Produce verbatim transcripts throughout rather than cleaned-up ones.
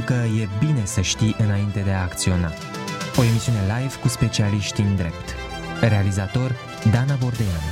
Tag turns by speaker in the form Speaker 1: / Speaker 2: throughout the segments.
Speaker 1: că e bine să știi înainte de a acționa. O emisiune live cu specialiști în drept. Realizator Dana Bordeanu.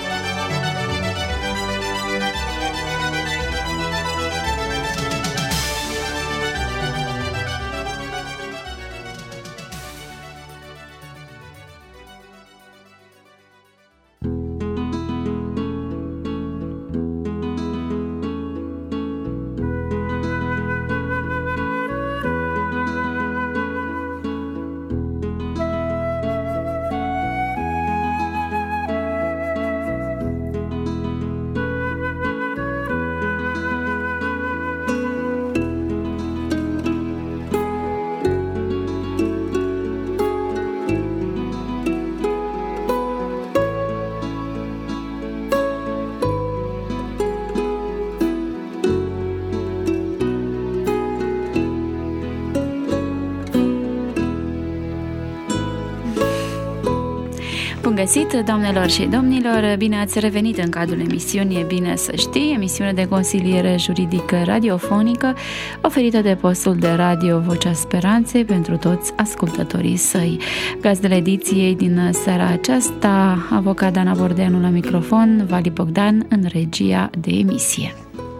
Speaker 2: Bun găsit, doamnelor și domnilor! Bine ați revenit în cadrul emisiunii E bine să știi, emisiune de consiliere juridică radiofonică oferită de postul de radio Vocea Speranței pentru toți ascultătorii săi. Gazdele ediției din seara aceasta, avocat Dana Bordeanu la microfon, Vali Bogdan în regia de emisie.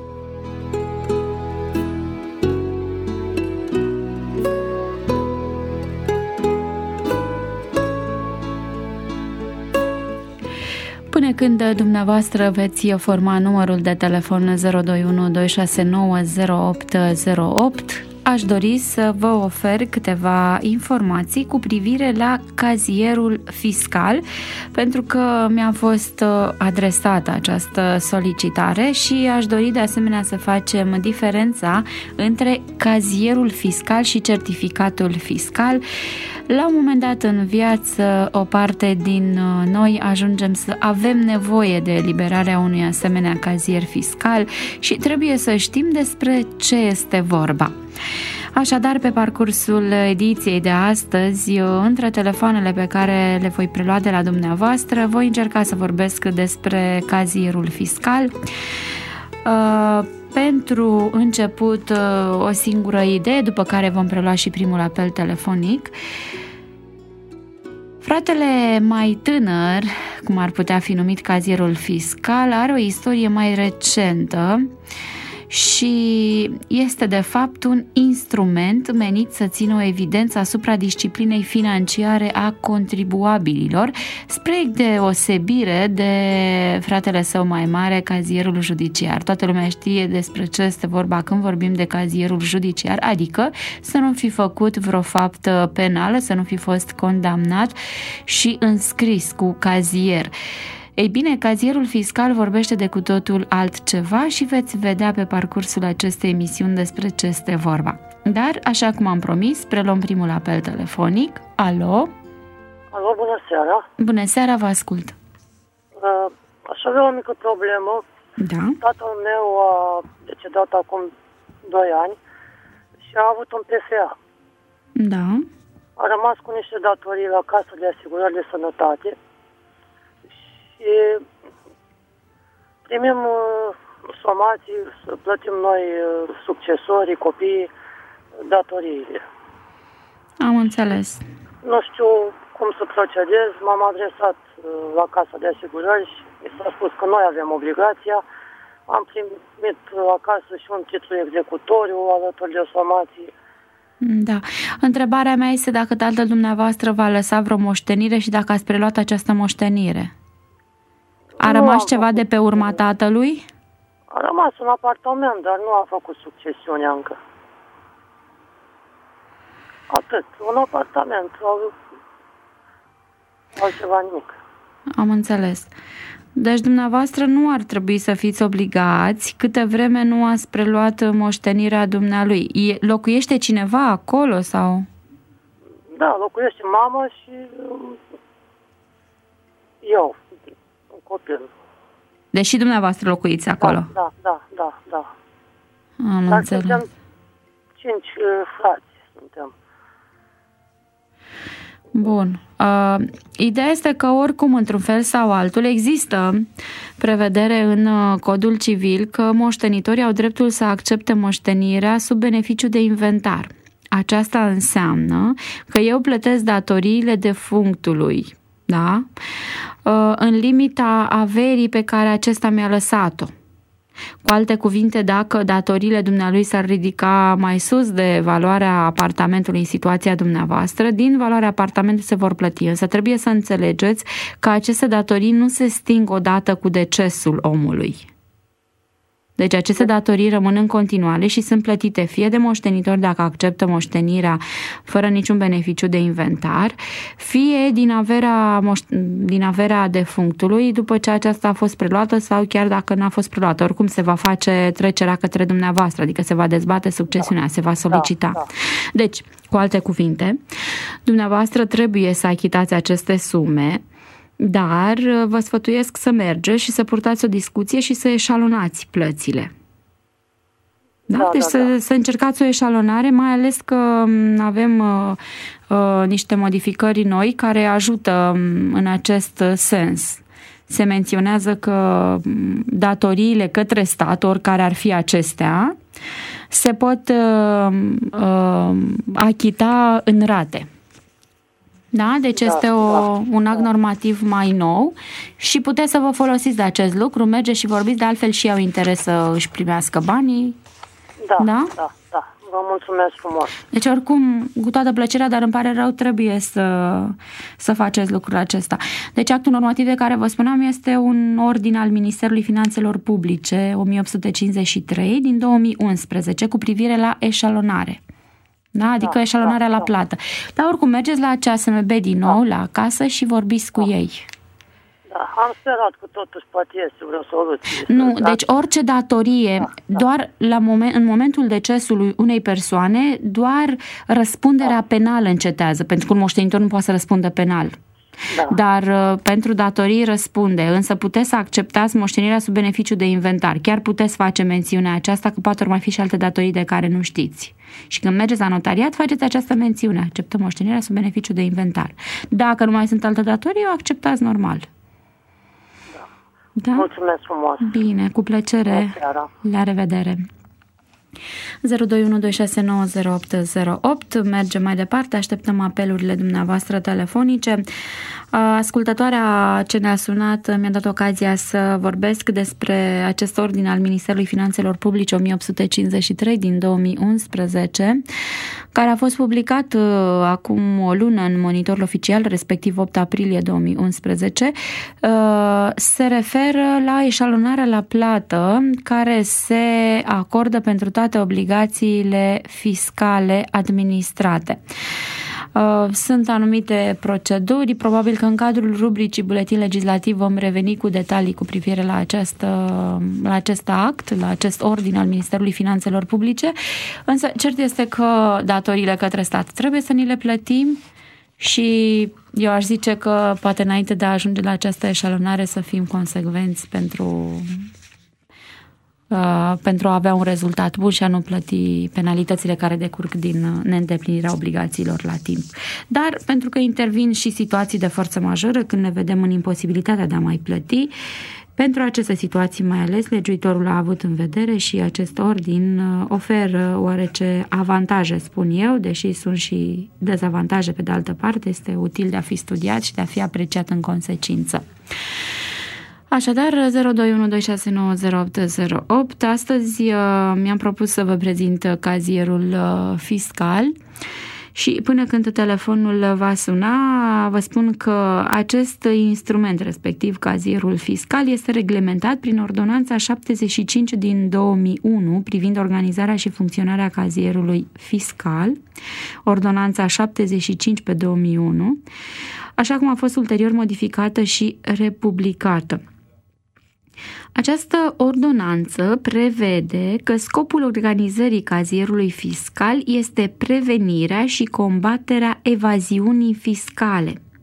Speaker 2: Până când dumneavoastră veți forma numărul de telefon zero doi unu doi șase nouă zero opt zero opt, aș dori să vă ofer câteva informații cu privire la cazierul fiscal, pentru că mi-a fost adresată această solicitare și aș dori de asemenea să facem diferența între cazierul fiscal și certificatul fiscal. La un moment dat în viață, o parte din noi ajungem să avem nevoie de eliberarea unui asemenea cazier fiscal și trebuie să știm despre ce este vorba. Așadar, pe parcursul ediției de astăzi, între telefoanele pe care le voi prelua de la dumneavoastră, voi încerca să vorbesc despre cazierul fiscal. Pentru început, o singură idee, după care vom prelua și primul apel telefonic. Fratele mai tânăr, cum ar putea fi numit cazierul fiscal, are o istorie mai recentă și este de fapt un instrument menit să țină o evidență asupra disciplinei financiare a contribuabililor, spre deosebire de fratele său mai mare, cazierul judiciar. Toată lumea știe despre ce este vorba când vorbim de cazierul judiciar, adică să nu fi făcut vreo faptă penală, să nu fi fost condamnat și înscris cu cazier. Ei bine, cazierul fiscal vorbește de cu totul altceva și veți vedea pe parcursul acestei emisiuni despre ce este vorba. Dar, așa cum am promis, preluăm primul apel telefonic. Alo?
Speaker 3: Alo, bună seara!
Speaker 2: Bună seara, vă ascult!
Speaker 3: Uh, aș avea o mică problemă.
Speaker 2: Da?
Speaker 3: Tatăl meu a decedat acum doi ani și a avut un P F A.
Speaker 2: Da?
Speaker 3: A rămas cu niște datorii la Casa de Asigurări de Sănătate și primim uh, somații, să plătim noi uh, succesorii, copiii, datoriile.
Speaker 2: Am înțeles.
Speaker 3: Nu știu cum să procedez, m-am adresat uh, la Casa de Asigurări și mi s-a spus că noi avem obligația. Am primit uh, acasă și un titlu executoriu alături de somații.
Speaker 2: Da. Întrebarea mea este dacă tatăl dumneavoastră v-a lăsat vreo moștenire și dacă ați preluat această moștenire. A rămas ceva de pe urma tatălui?
Speaker 3: A rămas un apartament, dar nu a făcut succesiune încă. Atât. Un apartament. Altceva nimic.
Speaker 2: Am înțeles. Deci dumneavoastră nu ar trebui să fiți obligați câtă vreme nu ați preluat moștenirea dumnealui. Locuiește cineva acolo sau?
Speaker 3: Da, locuiește mama și eu. Copil.
Speaker 2: Deși dumneavoastră locuiți acolo.
Speaker 3: Da, da, da, da, da.
Speaker 2: Am
Speaker 3: Dar
Speaker 2: înțeles.
Speaker 3: suntem cinci uh, frați, suntem.
Speaker 2: Bun. Uh, ideea este că oricum, într-un fel sau altul, există prevedere în Codul Civil că moștenitorii au dreptul să accepte moștenirea sub beneficiu de inventar. Aceasta înseamnă că eu plătesc datoriile defunctului, da? Uh, în limita averii pe care acesta mi-a lăsat-o. Cu alte cuvinte, dacă datoriile dumnealui s-ar ridica mai sus de valoarea apartamentului în situația dumneavoastră, din valoarea apartamentului se vor plăti. Însă trebuie să înțelegeți că aceste datorii nu se sting odată cu decesul omului. Deci aceste datorii rămân în continuare și sunt plătite fie de moștenitori dacă acceptă moștenirea fără niciun beneficiu de inventar, fie din averea, din averea defunctului după ce aceasta a fost preluată sau chiar dacă n-a fost preluată. Oricum se va face trecerea către dumneavoastră, adică se va dezbate succesiunea, se va solicita. Da, da. Deci, cu alte cuvinte, dumneavoastră trebuie să achitați aceste sume, dar vă sfătuiesc să mergeți și să purtați o discuție și să eșalonați plățile. Da? Da, deci da, să, da. să încercați o eșalonare, mai ales că avem uh, uh, niște modificări noi care ajută în acest sens. Se menționează că datoriile către stat, oricare ar fi acestea, se pot uh, uh, achita în rate. Da? Deci este o, un act normativ mai nou și puteți să vă folosiți de acest lucru, mergeți și vorbiți, de altfel și au interes să își primească banii.
Speaker 3: Da, da, da, da. Vă mulțumesc frumos.
Speaker 2: Deci oricum, cu toată plăcerea, dar îmi pare rău, trebuie să, să faceți lucrul acesta. Deci actul normativ de care vă spuneam este un ordin al Ministerului Finanțelor Publice o mie opt sute cincizeci și trei din două mii unsprezece cu privire la eșalonare. Da? Adică da, eșalonarea da, la plată. Dar oricum mergeți la C S M B din nou, da. la acasă și vorbiți cu da. ei.
Speaker 3: Da, am sperat că totuși poate este vreo soluție.
Speaker 2: Nu,
Speaker 3: da?
Speaker 2: deci orice datorie, da, da. doar la moment, în momentul decesului unei persoane, doar răspunderea da. penală încetează, pentru că un moștenitor nu poate să răspundă penal. Da. Dar uh, pentru datorii răspunde, însă puteți să acceptați moștenirea sub beneficiu de inventar. Chiar puteți face mențiunea aceasta, că poate ori mai fi și alte datorii de care nu știți. Și când mergeți la notariat, faceți această mențiune. Acceptăm moștenirea sub beneficiu de inventar. Dacă nu mai sunt alte datorii, o acceptați normal.
Speaker 3: Da.
Speaker 2: Da?
Speaker 3: Mulțumesc frumos.
Speaker 2: Bine, cu plăcere. La revedere. zero doi unu doi șase nouă zero opt zero opt. Mergem mai departe, așteptăm apelurile dumneavoastră telefonice. Ascultătoarea ce ne-a sunat mi-a dat ocazia să vorbesc despre acest ordin al Ministerului Finanțelor Publice o mie opt sute cincizeci și trei din două mii unsprezece, care a fost publicat acum o lună în Monitorul Oficial, respectiv opt aprilie două mii unsprezece. Se referă la eșalonarea la plată care se acordă pentru toate obligațiile fiscale administrate. Sunt anumite proceduri, probabil că în cadrul rubricii Buletin Legislativ vom reveni cu detalii cu privire la, această, la acest act, la acest ordin al Ministerului Finanțelor Publice, însă cert este că datoriile către stat trebuie să ni le plătim și eu aș zice că poate înainte de a ajunge la această eșalonare să fim consecvenți pentru... Uh, pentru a avea un rezultat bun și a nu plăti penalitățile care decurg din neîndeplinirea obligațiilor la timp. Dar pentru că intervin și situații de forță majoră, când ne vedem în imposibilitatea de a mai plăti, pentru aceste situații mai ales, legiuitorul a avut în vedere și acest ordin oferă oarece avantaje, spun eu, deși sunt și dezavantaje pe de altă parte, este util de a fi studiat și de a fi apreciat în consecință. Așadar, zero doi unu doi șase nouă zero opt zero opt. Astăzi mi-am propus să vă prezint cazierul fiscal și până când telefonul va suna, vă spun că acest instrument, respectiv cazierul fiscal, este reglementat prin ordonanța șaptezeci și cinci din două mii unu privind organizarea și funcționarea cazierului fiscal, ordonanța șaptezeci și cinci pe două mii unu, așa cum a fost ulterior modificată și republicată. Această ordonanță prevede că scopul organizării cazierului fiscal este prevenirea și combaterea evaziunii fiscale.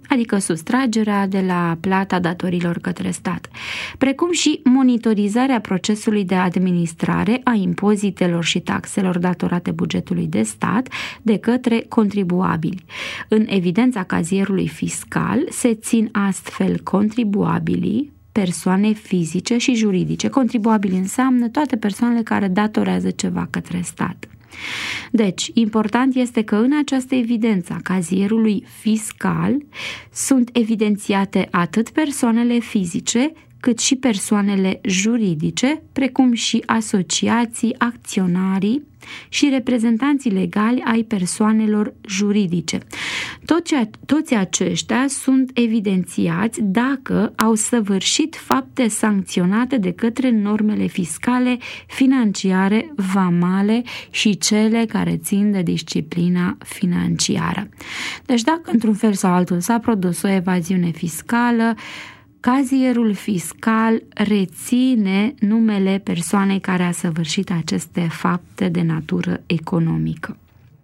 Speaker 2: adică sustragerea de la plata datorilor către stat, precum și monitorizarea procesului de administrare a impozitelor și taxelor datorate bugetului de stat de către contribuabili. În evidența cazierului fiscal se țin astfel contribuabilii, persoane fizice și juridice. Contribuabili înseamnă toate persoanele care datorează ceva către stat. Deci, important este că în această evidență a cazierului fiscal sunt evidențiate atât persoanele fizice, cât și persoanele juridice, precum și asociații, acționarii și reprezentanții legali ai persoanelor juridice. Toți, toți aceștia sunt evidențiați dacă au săvârșit fapte sancționate de către normele fiscale, financiare, vamale și cele care țin de disciplina financiară. Deci dacă într-un fel sau altul s-a produs o evaziune fiscală, cazierul fiscal reține numele persoanei care a săvârșit aceste fapte de natură economică.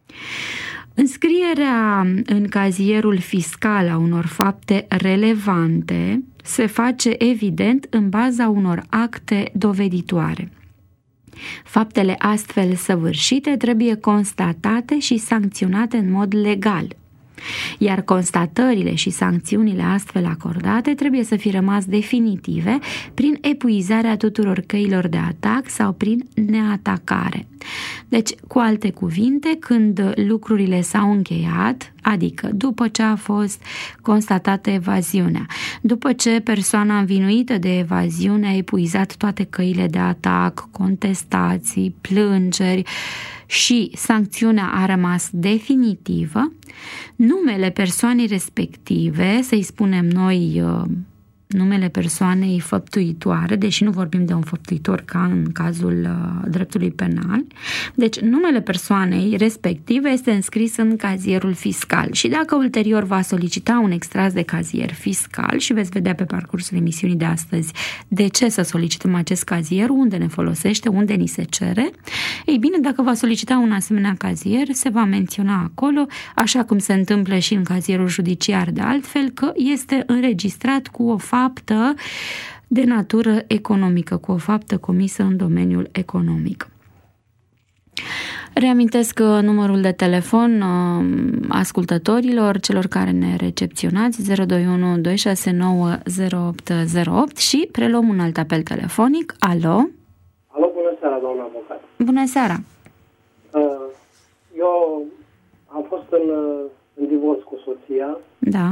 Speaker 2: Înscrierea în cazierul fiscal a unor fapte relevante se face evident în baza unor acte doveditoare. Faptele astfel săvârșite trebuie constatate și sancționate în mod legal, iar constatările și sancțiunile astfel acordate trebuie să fie rămas definitive prin epuizarea tuturor căilor de atac sau prin neatacare. Deci, cu alte cuvinte, când lucrurile s-au încheiat, adică după ce a fost constatată evaziunea, după ce persoana învinuită de evaziune a epuizat toate căile de atac, contestații, plângeri și sancțiunea a rămas definitivă, numele persoanei respective, să-i spunem noi numele persoanei făptuitoare, deși nu vorbim de un făptuitor ca în cazul uh, dreptului penal, deci numele persoanei respective este înscris în cazierul fiscal și dacă ulterior va solicita un extras de cazier fiscal și veți vedea pe parcursul emisiunii de astăzi de ce să solicităm acest cazier, unde ne folosește, unde ni se cere, ei bine, dacă va solicita un asemenea cazier, se va menționa acolo, așa cum se întâmplă și în cazierul judiciar de altfel, că este înregistrat cu o faptă de natură economică, cu o faptă comisă în domeniul economic. Reamintesc numărul de telefon ascultătorilor, celor care ne recepționați, zero doi unu doi șase nouă zero opt zero opt și preluăm un alt apel telefonic. Alo?
Speaker 4: Alo, bună seara, doamna avocat.
Speaker 2: Bună seara.
Speaker 4: Eu am fost în, în divorț cu soția.
Speaker 2: Da.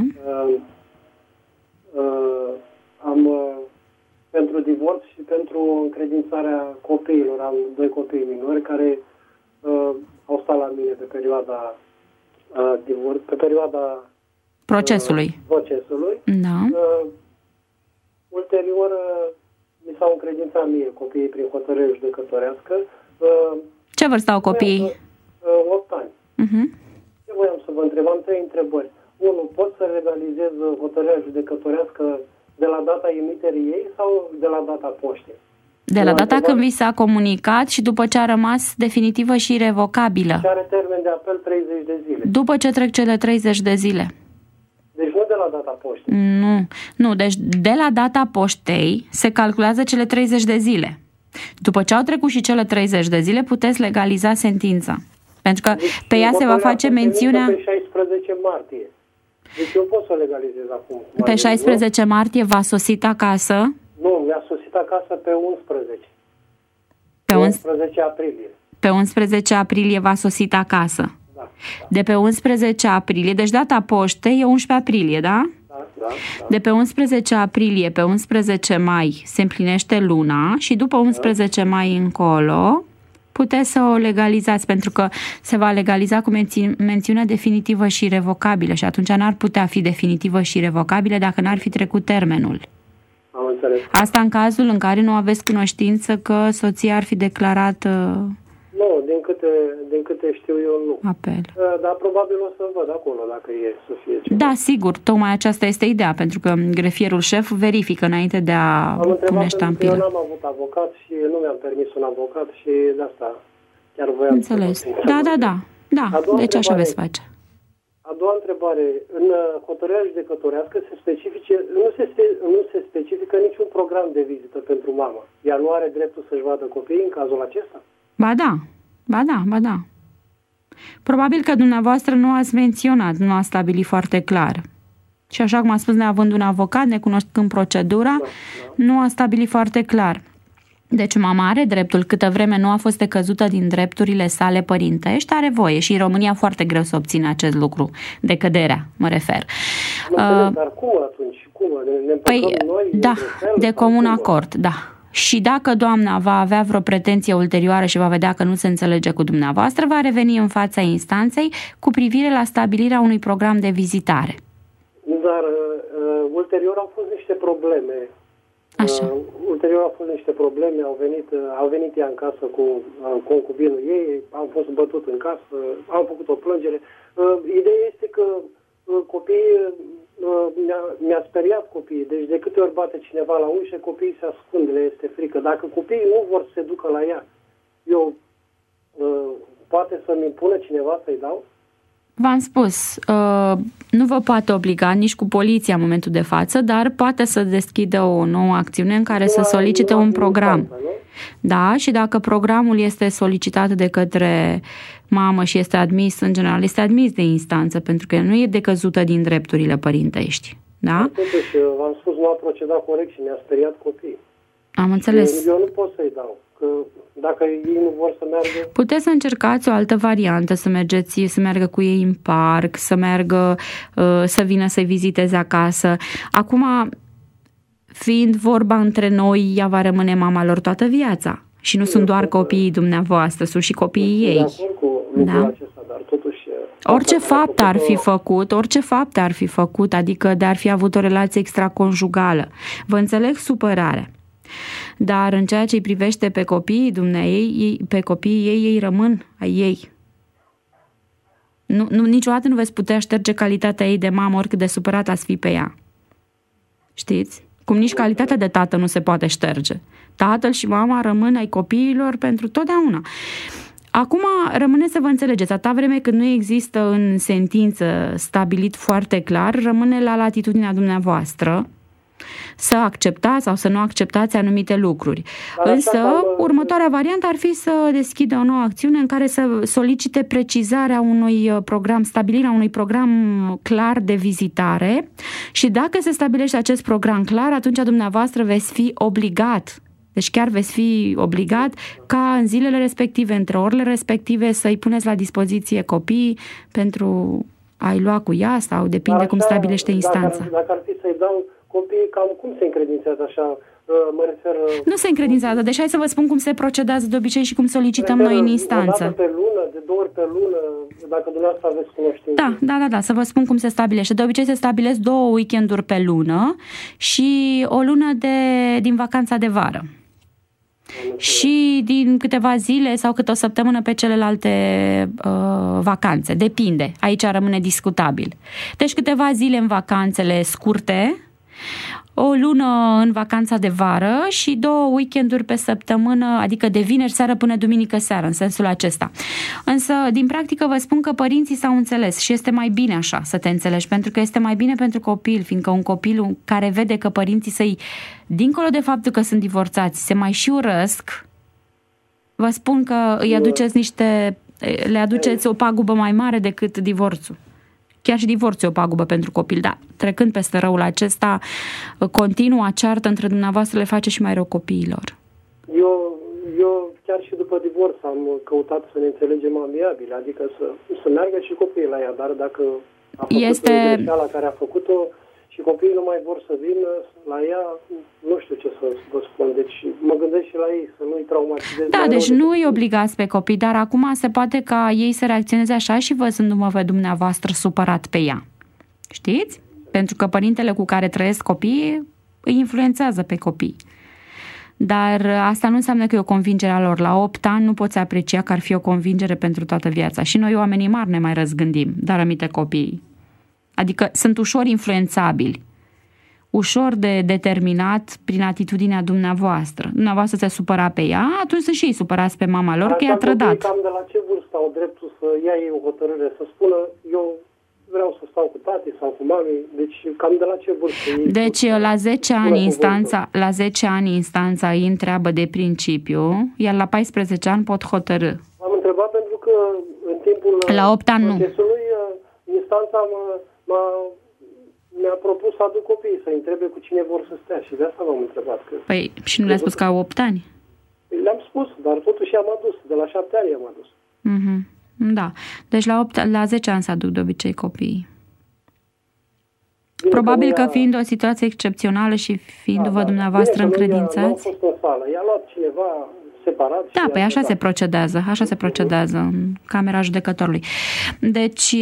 Speaker 4: Uh, am uh, pentru divorț și pentru încredințarea copiilor. Am doi copii minori care uh, au stat la mine pe perioada uh, divorț, pe perioada
Speaker 2: procesului.
Speaker 4: Uh, procesului.
Speaker 2: Da.
Speaker 4: Uh, ulterior uh, mi s-au încredințat mie copiii prin hotărâre judecătorească. Uh,
Speaker 2: Ce vârstă au copiii?
Speaker 4: Uh, opt ani.
Speaker 2: Uh-huh.
Speaker 4: Ce voiam să vă întreb? Am trei întrebări. Unu, pot să legalizez hotărârea judecătorească de la data emiterii ei sau de la data poștei?
Speaker 2: De la data când vi s-a comunicat și după ce a rămas definitivă și revocabilă.
Speaker 4: Și are termen de apel treizeci de zile.
Speaker 2: După ce trec cele treizeci de zile.
Speaker 4: Deci nu de la data poștei.
Speaker 2: Nu, nu, deci de la data poștei se calculează cele treizeci de zile. După ce au trecut și cele treizeci de zile, puteți legaliza sentința. Pentru că deci, pe ea se va face mențiunea...
Speaker 4: Pe șaisprezece martie. Deci eu pot să o legalizez acum.
Speaker 2: Pe șaisprezece martie v-a sosit acasă?
Speaker 4: Nu, mi-a sosit acasă pe unsprezece.
Speaker 2: Pe
Speaker 4: unsprezece aprilie.
Speaker 2: Pe unsprezece aprilie v-a sosit acasă.
Speaker 4: Da, da.
Speaker 2: De pe unsprezece aprilie, deci data poștei e unsprezece aprilie, da?
Speaker 4: Da, da, da.
Speaker 2: De pe unsprezece aprilie, pe unsprezece mai se împlinește luna și după unsprezece mai încolo puteți să o legalizați, pentru că se va legaliza cu menți- mențiunea definitivă și revocabilă și atunci n-ar putea fi definitivă și revocabilă dacă n-ar fi trecut termenul.
Speaker 4: Am înțeles.
Speaker 2: Asta în cazul în care nu aveți cunoștință că soția ar fi declarat uh,
Speaker 4: nu, din câte, din câte știu eu, nu.
Speaker 2: apel.
Speaker 4: Dar probabil o să văd acolo dacă e să fie ceva.
Speaker 2: Da, sigur, tocmai aceasta este ideea, pentru că grefierul șef verifică înainte de a
Speaker 4: Am
Speaker 2: pune ștampilă.
Speaker 4: Eu n-am avut avocat și nu mi-am permis un avocat și de asta chiar voiam
Speaker 2: Înțeles.
Speaker 4: să...
Speaker 2: Da, da, da. Da, deci așa veți face.
Speaker 4: A doua întrebare. În hotărârea judecătorească se specifice, nu, se, nu se specifică niciun program de vizită pentru mamă. Ea nu are dreptul să-și vadă copiii în cazul acesta?
Speaker 2: Ba da, ba da, ba da. Probabil că dumneavoastră nu ați menționat, nu a stabilit foarte clar. Și așa cum a spus, neavând un avocat, necunoscând procedura, da, da. nu a stabilit foarte clar. Deci mama are dreptul, câtă vreme nu a fost decăzută din drepturile sale părintești, are voie și în România foarte greu să obțină acest lucru, decăderea, mă refer.
Speaker 4: Nu uh, dar cum atunci? Cum? Ne
Speaker 2: păi, noi da, de, de comun acord, da. Și dacă doamna va avea vreo pretenție ulterioară și va vedea că nu se înțelege cu dumneavoastră, va reveni în fața instanței cu privire la stabilirea unui program de vizitare.
Speaker 4: Dar uh, ulterior au fost niște probleme.
Speaker 2: Așa.
Speaker 4: Uh, ulterior au fost niște probleme, au venit, uh, au venit ea în casă cu uh, concubinul ei, am fost bătut în casă, am făcut o plângere. Uh, ideea este că uh, copiii, uh, mi-a, mi-a speriat copiii, deci de câte ori bate cineva la ușă, copiii se ascund, le este frică. Dacă copiii nu vor să se ducă la ea, eu uh, poate să-mi impună cineva să-i dau?
Speaker 2: V-am spus, uh, nu vă poate obliga nici cu poliția în momentul de față, dar poate să deschidă o nouă acțiune în care să solicite un program. Da, și dacă programul este solicitat de către mamă și este admis, în general, este admis de instanță, pentru că nu e decăzută din drepturile părintești. Da?
Speaker 4: Totuși, v-am spus, nu a procedat corect și mi-a speriat copiii.
Speaker 2: Am înțeles.
Speaker 4: Eu, eu nu pot să-i dau. Că dacă ei nu vor să meargă...
Speaker 2: Puteți să încercați o altă variantă, să mergeți, să meargă cu ei în parc, să meargă, să vină să-i viziteze acasă. Acum, fiind vorba între noi, ea va rămâne mama lor toată viața. Și nu eu sunt doar copiii dumneavoastră, sunt și copiii ei.
Speaker 4: Cu da? Acesta, dar totuși...
Speaker 2: Orice fapt ar fi făcut, orice fapt ar fi făcut, adică de ar fi avut o relație extraconjugală. Vă înțeleg supărarea. Dar în ceea ce îi privește pe copiii dumneei, pe copiii ei, ei rămân ai ei. Nu, nu, niciodată nu veți putea șterge calitatea ei de mamă, oricât de supărat ați fi pe ea. Știți? Cum nici calitatea de tată nu se poate șterge. Tatăl și mama rămân ai copiilor pentru totdeauna. Acum rămâne să vă înțelegeți, atâta vreme când nu există în sentință stabilit foarte clar, rămâne la latitudinea dumneavoastră să acceptați sau să nu acceptați anumite lucruri. Însă, următoarea variantă ar fi să deschidă o nouă acțiune în care să solicite precizarea unui program, stabilirea unui program clar de vizitare și dacă se stabilește acest program clar, atunci dumneavoastră veți fi obligat, deci chiar veți fi obligat ca în zilele respective, între orele respective, să-i puneți la dispoziție copiii pentru a-i lua cu ea sau depinde așa, cum stabilește instanța.
Speaker 4: Dacă, dacă ar fi să-i dau copiii, cam cum se încredințează așa? Mă refer...
Speaker 2: Nu se încredințează, deci hai să vă spun cum se procedează de obicei și cum solicităm noi în instanță.
Speaker 4: O dată pe lună, de două ori pe lună, dacă dumneavoastră aveți cunoștință.
Speaker 2: Da, da, da, da, să vă spun cum se stabilește. De obicei se stabilesc două weekenduri pe lună și o lună de, din vacanța de vară. Și din câteva zile sau câte o săptămână pe celelalte uh, vacanțe. Depinde. Aici rămâne discutabil. Deci câteva zile în vacanțele scurte, o lună în vacanța de vară și două weekenduri pe săptămână, adică de vineri seară până duminică seară, în sensul acesta. Însă, din practică, vă spun că părinții s-au înțeles și este mai bine așa să te înțelegi, pentru că este mai bine pentru copil, fiindcă un copil care vede că părinții săi, dincolo de faptul că sunt divorțați, se mai și urăsc, vă spun că îi aduceți niște, le aduceți o pagubă mai mare decât divorțul. Chiar și divorțul e o pagubă pentru copil, dar trecând peste răul acesta, continua ceartă între dumneavoastră le face și mai rău copiilor.
Speaker 4: Eu, eu chiar și după divorț am căutat să ne înțelegem amiabil, adică să, să meargă și copiii la ea, dar dacă a făcut este... o greșeală care a făcut-o și copiii nu mai vor să vină la ea, nu știu ce să vă spun. Deci mă gândesc și la ei, să nu-i traumatizez.
Speaker 2: Da, deci nu îi obligați pe copii, dar acum se poate ca ei să reacționeze așa și văzându-mă pe dumneavoastră supărat pe ea. Știți? Pentru că părintele cu care trăiesc copiii îi influențează pe copii. Dar asta nu înseamnă că e o convingere a lor. La opt ani nu poți aprecia că ar fi o convingere pentru toată viața. Și noi, oamenii mari, ne mai răzgândim, dar aminte copiii. Adică sunt ușor influențabili, ușor de determinat prin atitudinea dumneavoastră. Dumneavoastră se supăra pe ea, atunci sunt și ei supărați pe mama lor că i-a trădat.
Speaker 4: Cam de la ce vârstă au dreptul să ia ei o hotărâre, să spună eu vreau să stau cu tati sau cu mami, deci cam de la ce vârstă ei...
Speaker 2: Deci la zece ani instanța, la zece ani instanța îi întreabă de principiu, iar la paisprezece ani pot hotărî.
Speaker 4: Am întrebat pentru că în timpul
Speaker 2: la opt ani
Speaker 4: procesului instanța m-a, m-a, mi-a propus să aduc copiii, să-i întrebe cu cine vor să stea și de asta m-am întrebat. Că
Speaker 2: păi și nu le-a spus că au opt ani?
Speaker 4: Le-am spus, dar totuși i-am adus, de la șapte ani i-am adus.
Speaker 2: Mhm. Da. Deci la, opt, la zece ani se aduc de obicei copiii. Bine, Probabil că, că fiind o situație excepțională și fiindu-vă da, dumneavoastră încredințați...
Speaker 4: Nu am fost în sală. I-a luat cineva separat.
Speaker 2: Da, păi așa se procedează. Așa se procedează în camera judecătorului. Deci...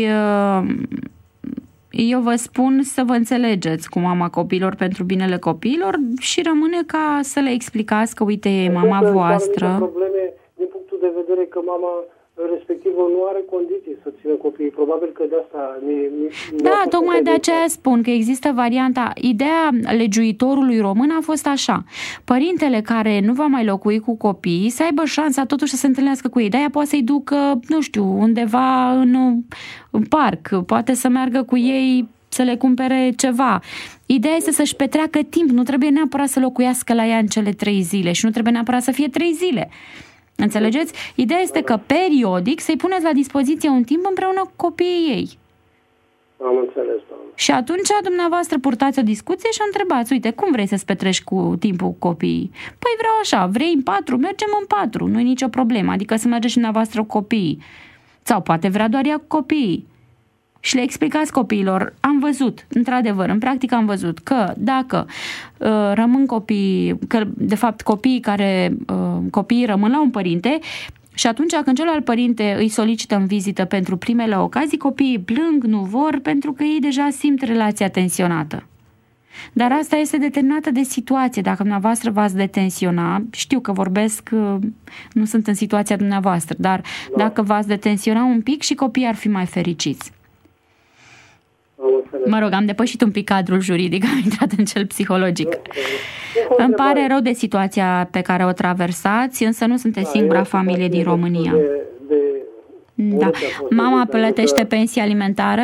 Speaker 2: eu vă spun să vă înțelegeți cu mama copiilor pentru binele copiilor și rămâne ca să le explicați că, uite, e mama voastră.
Speaker 4: Probleme din punctul de vedere că mama respectivă nu are condiții să țină copiii. Probabil că de asta... Mi, mi,
Speaker 2: da, tocmai de aceea spun că există varianta. Ideea legiuitorului român a fost așa. Părintele care nu va mai locui cu copiii să aibă șansa totuși să se întâlnească cu ei. De-aia poate să-i ducă, nu știu, undeva în, în parc. Poate să meargă cu ei să le cumpere ceva. Ideea este să-și petreacă timp. Nu trebuie neapărat să locuiască la ea în cele trei zile și nu trebuie neapărat să fie trei zile. Înțelegeți? Ideea este că periodic să-i puneți la dispoziție un timp împreună cu copiii ei.
Speaker 4: Am înțeles, doamne.
Speaker 2: Și atunci dumneavoastră purtați o discuție și întrebați, uite, cum vrei să-ți petreci cu timpul cu copiii? Păi vreau așa, vrei în patru, mergem în patru, nu e nicio problemă, adică să mergeți și dumneavoastră cu copiii. Sau poate vrea doar ea cu copiii. Și le explicați copiilor, am văzut, într-adevăr, în practică am văzut că dacă uh, rămân copii, că de fapt copiii care, uh, copiii rămân la un părinte și atunci când celălalt părinte îi solicită în vizită pentru primele ocazii, copiii plâng, nu vor, pentru că ei deja simt relația tensionată. Dar asta este determinată de situație. Dacă dumneavoastră v-ați detensiona, știu că vorbesc, nu sunt în situația dumneavoastră, dar da. Dacă v-ați detensiona un pic și copiii ar fi mai fericiți. Mă rog, am depășit un pic cadrul juridic, am intrat în cel psihologic. Îmi pare rău de situația pe care o traversați, însă nu sunteți da, singura familie din România.
Speaker 4: De, de
Speaker 2: da. Mama plătește pensie alimentară?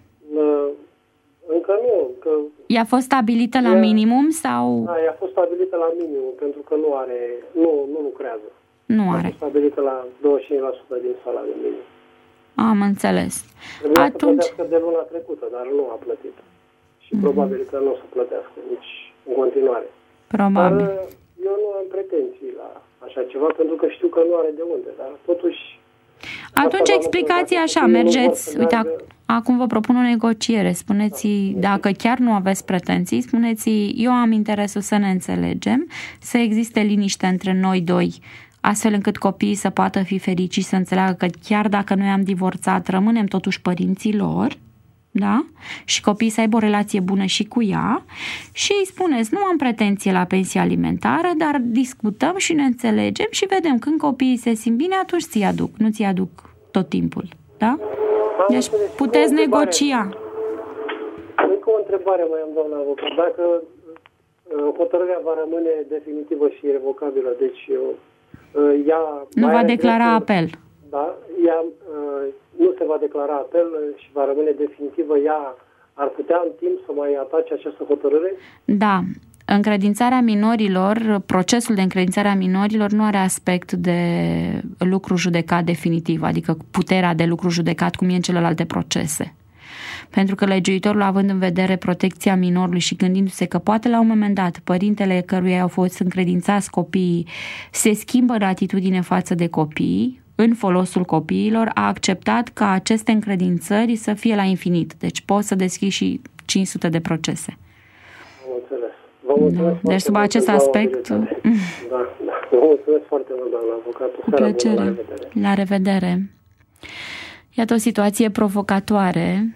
Speaker 4: Încă nu. Că
Speaker 2: i-a fost stabilită la minimum sau?
Speaker 4: Da, i-a fost stabilită la minimum, pentru că nu are, nu, nu lucrează.
Speaker 2: Nu are.
Speaker 4: A fost stabilită la douăzeci și cinci la sută din salariul minim.
Speaker 2: Am înțeles.
Speaker 4: Trebuia
Speaker 2: Atunci...
Speaker 4: să plătească de luna trecută, dar nu a plătit. Și mm-hmm. probabil că nu o să plătească nici în continuare.
Speaker 2: Probabil.
Speaker 4: Dar eu nu am pretenții la așa ceva, pentru că știu că nu are de unde, dar totuși...
Speaker 2: Atunci explicați așa, mergeți, uite, acum vă propun o negociere, spuneți-i, dacă chiar nu aveți pretenții, spuneți-i, eu am interesul să ne înțelegem, să existe liniște între noi doi, astfel încât copiii să poată fi fericiți, să înțeleagă că chiar dacă noi am divorțat, rămânem totuși părinții lor, da? Și copiii să aibă o relație bună și cu ea și îi spuneți, nu am pretenție la pensie alimentară, dar discutăm și ne înțelegem și vedem când copiii se simt bine, atunci ți-i aduc, nu ți-i aduc tot timpul, da? Deci puteți negocia.
Speaker 4: Încă o întrebare mai am, doamna avocat. Dacă hotărârea va rămâne definitivă și irrevocabilă, deci ea...
Speaker 2: Nu va declara apel.
Speaker 4: Da, ea nu se va declara apel și va rămâne definitivă, ea ar putea în timp să mai atace această hotărâre?
Speaker 2: Da. Încredințarea minorilor, procesul de încredințare a minorilor nu are aspect de lucru judecat definitiv, adică puterea de lucru judecat cum e în celelalte procese. Pentru că legiuitorul, având în vedere protecția minorului și gândindu-se că poate la un moment dat părintele căruia au fost încredințați copiii se schimbă în atitudine față de copii, în folosul copiilor, a acceptat ca aceste încredințări să fie la infinit. Deci poți să deschizi și cinci sute de procese.
Speaker 4: Am înțeles. Vă mulțumesc.
Speaker 2: Da. Deci sub acest aspect...
Speaker 4: Da, da. Vă mulțumesc foarte mult, doamna avocat.
Speaker 2: Cu plăcere. La revedere. La revedere. Iată o situație provocatoare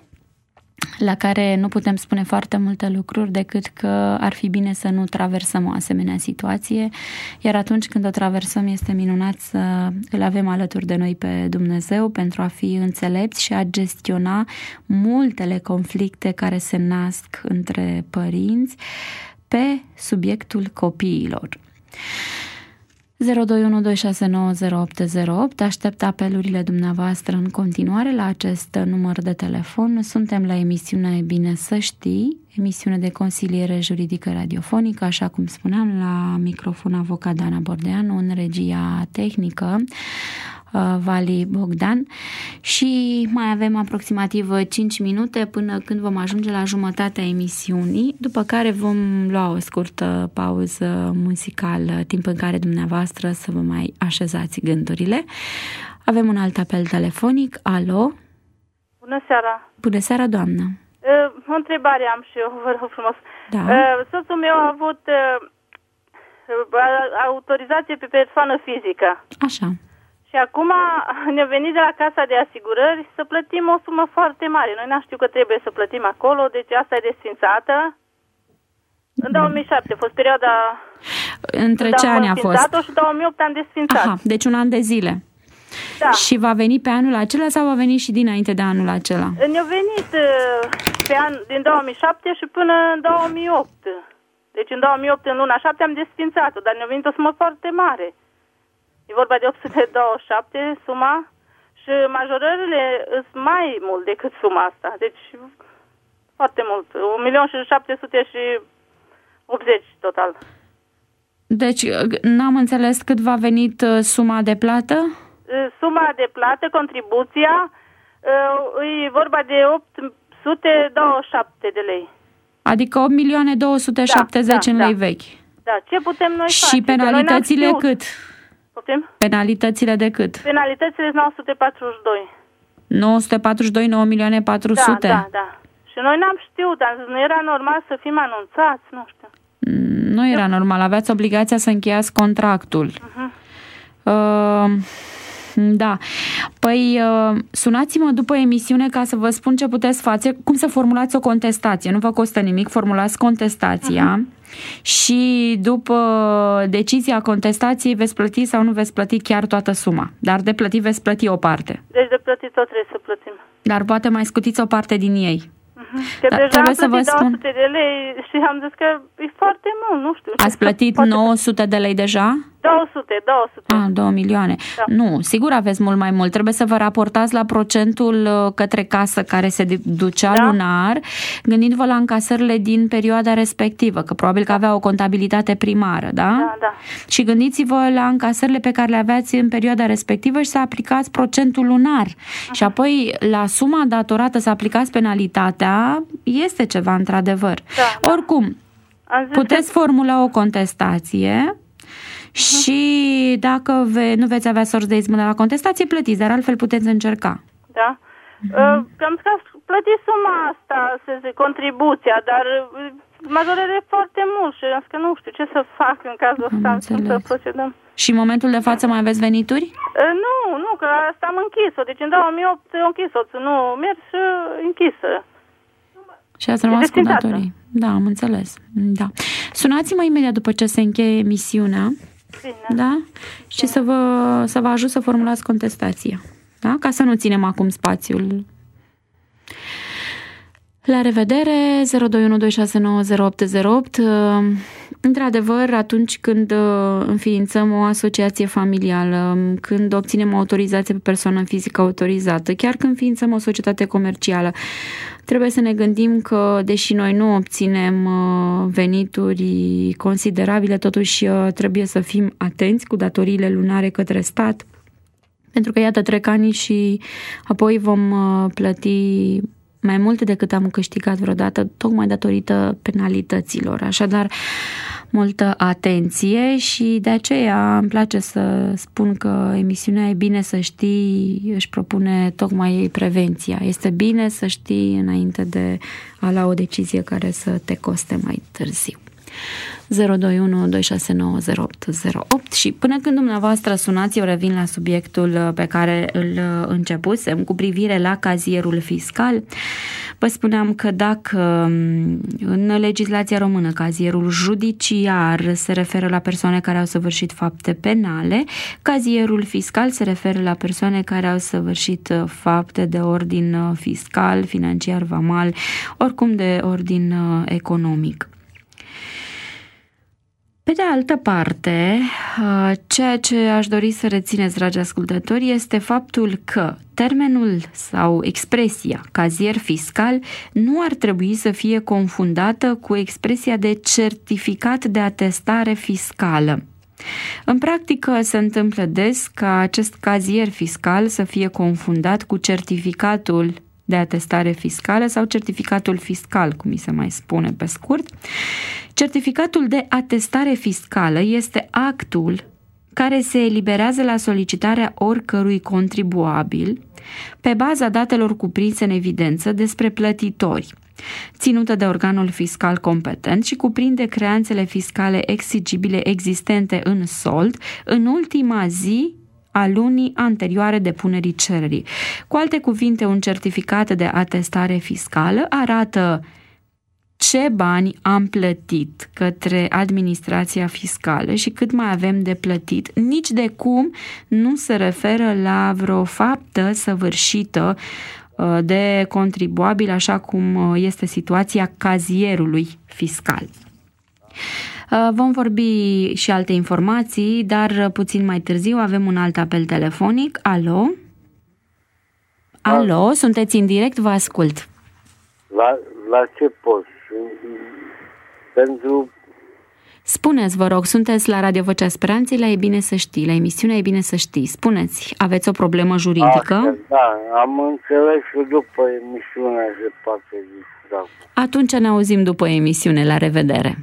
Speaker 2: la care nu putem spune foarte multe lucruri decât că ar fi bine să nu traversăm o asemenea situație, iar atunci când o traversăm este minunat să îl avem alături de noi pe Dumnezeu pentru a fi înțelepți și a gestiona multele conflicte care se nasc între părinți pe subiectul copiilor. zero doi unu doi șase nouă zero opt zero opt. Aștept apelurile dumneavoastră în continuare la acest număr de telefon. Suntem la emisiunea E bine să știi, emisiune de consiliere juridică radiofonică, așa cum spuneam, la microfon avocat Dana Bordeanu, în regia tehnică Vali Bogdan, și mai avem aproximativ cinci minute până când vom ajunge la jumătatea emisiunii, după care vom lua o scurtă pauză muzicală, timp în care dumneavoastră să vă mai așezați gândurile. Avem un alt apel telefonic. Alo?
Speaker 5: Bună seara!
Speaker 2: Bună seara, doamnă!
Speaker 5: O întrebare am și eu, vă rog frumos.
Speaker 2: Da.
Speaker 5: Soțul meu a avut autorizație pe persoană fizică.
Speaker 2: Așa.
Speaker 5: Și acum ne-a venit de la casa de asigurări să plătim o sumă foarte mare. Noi n-am știut că trebuie să plătim acolo, deci asta e desfințată. În două mii șapte a fost perioada...
Speaker 2: Între ce ani a fost?
Speaker 5: Și în două mii opt am desfințat.
Speaker 2: Aha, deci un an de zile.
Speaker 5: Da.
Speaker 2: Și va veni pe anul acela sau va veni și dinainte de anul acela?
Speaker 5: Ne-a venit pe an din două mii șapte și până în două mii opt. Deci în două mii opt, în luna șapte, am desfințat-o, dar ne-a venit o sumă foarte mare. E vorba de opt sute douăzeci și șapte suma și majorările sunt mai mult decât suma asta. Deci foarte mult. un milion și șapte sute optzeci total.
Speaker 2: Deci n-am înțeles cât va venit suma de plată?
Speaker 5: Suma de plată, contribuția, e vorba de opt sute douăzeci și șapte de lei.
Speaker 2: Adică opt milioane două sute șaptezeci
Speaker 5: da,
Speaker 2: în
Speaker 5: da,
Speaker 2: lei
Speaker 5: da.
Speaker 2: vechi.
Speaker 5: Da, ce putem noi face?
Speaker 2: Și penalitățile cât?
Speaker 5: Poftim?
Speaker 2: Penalitățile de cât?
Speaker 5: Penalitățile nouă sute patruzeci și doi.
Speaker 2: nouă sute patruzeci și doi, nouă milioane patru sute?
Speaker 5: Da, da, da. Și noi n-am știut, dar nu era normal să fim anunțați, nu știu.
Speaker 2: Nu era normal, aveați obligația să încheiați contractul. Uh-huh. Uh, da. Păi uh, sunați-mă după emisiune ca să vă spun ce puteți face, cum să formulați o contestație. Nu vă costă nimic, formulați contestația. Uh-huh. Și după decizia contestației veți plăti sau nu veți plăti chiar toată suma. Dar de plătit veți plăti o parte.
Speaker 5: Deci de plătit tot trebuie să plătim.
Speaker 2: Dar poate mai scutiți o parte din ei.
Speaker 5: Uh-huh. Că da, deja am plătit două sute de lei și am zis că e foarte mult, nu știu.
Speaker 2: Ați plătit nouă sute de lei deja?
Speaker 5: două sute, două sute.
Speaker 2: Ah, două milioane. Da. Nu, sigur aveți mult mai mult. Trebuie să vă raportați la procentul către casă care se ducea da? lunar, gândindu-vă la încasările din perioada respectivă, că probabil că avea o contabilitate primară, da?
Speaker 5: Da, da.
Speaker 2: Și gândiți-vă la încasările pe care le aveați în perioada respectivă și să aplicați procentul lunar. Uh-huh. Și apoi la suma datorată să aplicați penalitatea, este ceva într-adevăr. Da, Oricum, da. puteți formula o contestație. Și dacă ve, nu veți avea sorți de izbândă la contestație, plătiți, dar altfel puteți încerca.
Speaker 5: Da. Uh-huh. Am zis că plătiți suma asta, să zic, contribuția, dar majorele foarte mult și am zis că nu știu ce să fac în cazul ăsta, cum să procedăm.
Speaker 2: Și în momentul de față mai aveți venituri?
Speaker 5: Uh, nu, nu, că asta am închis-o. Deci în două mii opt am închis-o, nu mers și închisă.
Speaker 2: Și ați rămas cu datorii. Da, am înțeles. Da. Sunați-mă imediat după ce se încheie emisiunea.
Speaker 5: Bine.
Speaker 2: Da? Și să vă, să vă ajut să formulați contestația. Da? Ca să nu ținem acum spațiul. La revedere, zero doi unu doi șase nouă zero opt zero opt. Într-adevăr, atunci când înființăm o asociație familială, când obținem o autorizație pe persoană fizică autorizată, chiar când înființăm o societate comercială, trebuie să ne gândim că, deși noi nu obținem venituri considerabile, totuși trebuie să fim atenți cu datoriile lunare către stat, pentru că, iată, trec ani și apoi vom plăti mai mult decât am câștigat vreodată, tocmai datorită penalităților. Așadar, multă atenție și de aceea îmi place să spun că emisiunea E bine să știi își propune tocmai prevenția. Este bine să știi înainte de a lua o decizie care să te coste mai târziu. zero doi unu doi șase nouă zero opt zero opt și până când dumneavoastră sunați, eu revin la subiectul pe care îl începusem cu privire la cazierul fiscal. Vă spuneam că dacă în legislația română cazierul judiciar se referă la persoane care au săvârșit fapte penale, cazierul fiscal se referă la persoane care au săvârșit fapte de ordin fiscal, financiar, vamal, oricum de ordin economic. Pe de altă parte, ceea ce aș dori să rețineți, dragi ascultători, este faptul că termenul sau expresia cazier fiscal nu ar trebui să fie confundată cu expresia de certificat de atestare fiscală. În practică se întâmplă des ca acest cazier fiscal să fie confundat cu certificatul de atestare fiscală sau certificatul fiscal, cum mi se mai spune pe scurt. Certificatul de atestare fiscală este actul care se eliberează la solicitarea oricărui contribuabil pe baza datelor cuprinse în evidență despre plătitori, ținută de organul fiscal competent și cuprinde creanțele fiscale exigibile existente în sold în ultima zi a lunii anterioare depunerii cererii. Cu alte cuvinte, un certificat de atestare fiscală arată ce bani am plătit către administrația fiscală și cât mai avem de plătit. Nici de cum nu se referă la vreo faptă săvârșită de contribuabil, așa cum este situația cazierului fiscal. Vom vorbi și alte informații, dar puțin mai târziu avem un alt apel telefonic. Alo? Alo, sunteți în direct, vă ascult.
Speaker 6: La, la ce post? Pentru...
Speaker 2: Spuneți, vă rog, sunteți la Radio Vocea Speranței, la E Bine Să Știi, la emisiunea E Bine Să Știi. Spuneți, aveți o problemă juridică?
Speaker 6: A, da, am înțeles și după emisiunea se poate discuta.
Speaker 2: Atunci ne auzim după emisiune, la revedere.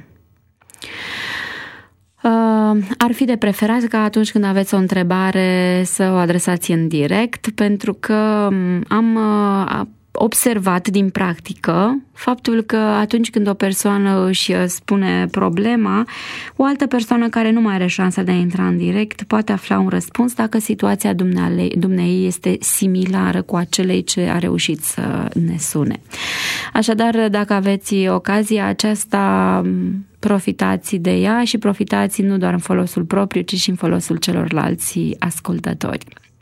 Speaker 2: Uh, ar fi de preferat ca atunci când aveți o întrebare să o adresați în direct, pentru că am uh, observat din practică faptul că atunci când o persoană își spune problema, o altă persoană care nu mai are șansa de a intra în direct poate afla un răspuns dacă situația dumneei este similară cu acelei ce a reușit să ne sune. Așadar, dacă aveți ocazia aceasta, profitați de ea și profitați nu doar în folosul propriu, ci și în folosul celorlalți ascultători.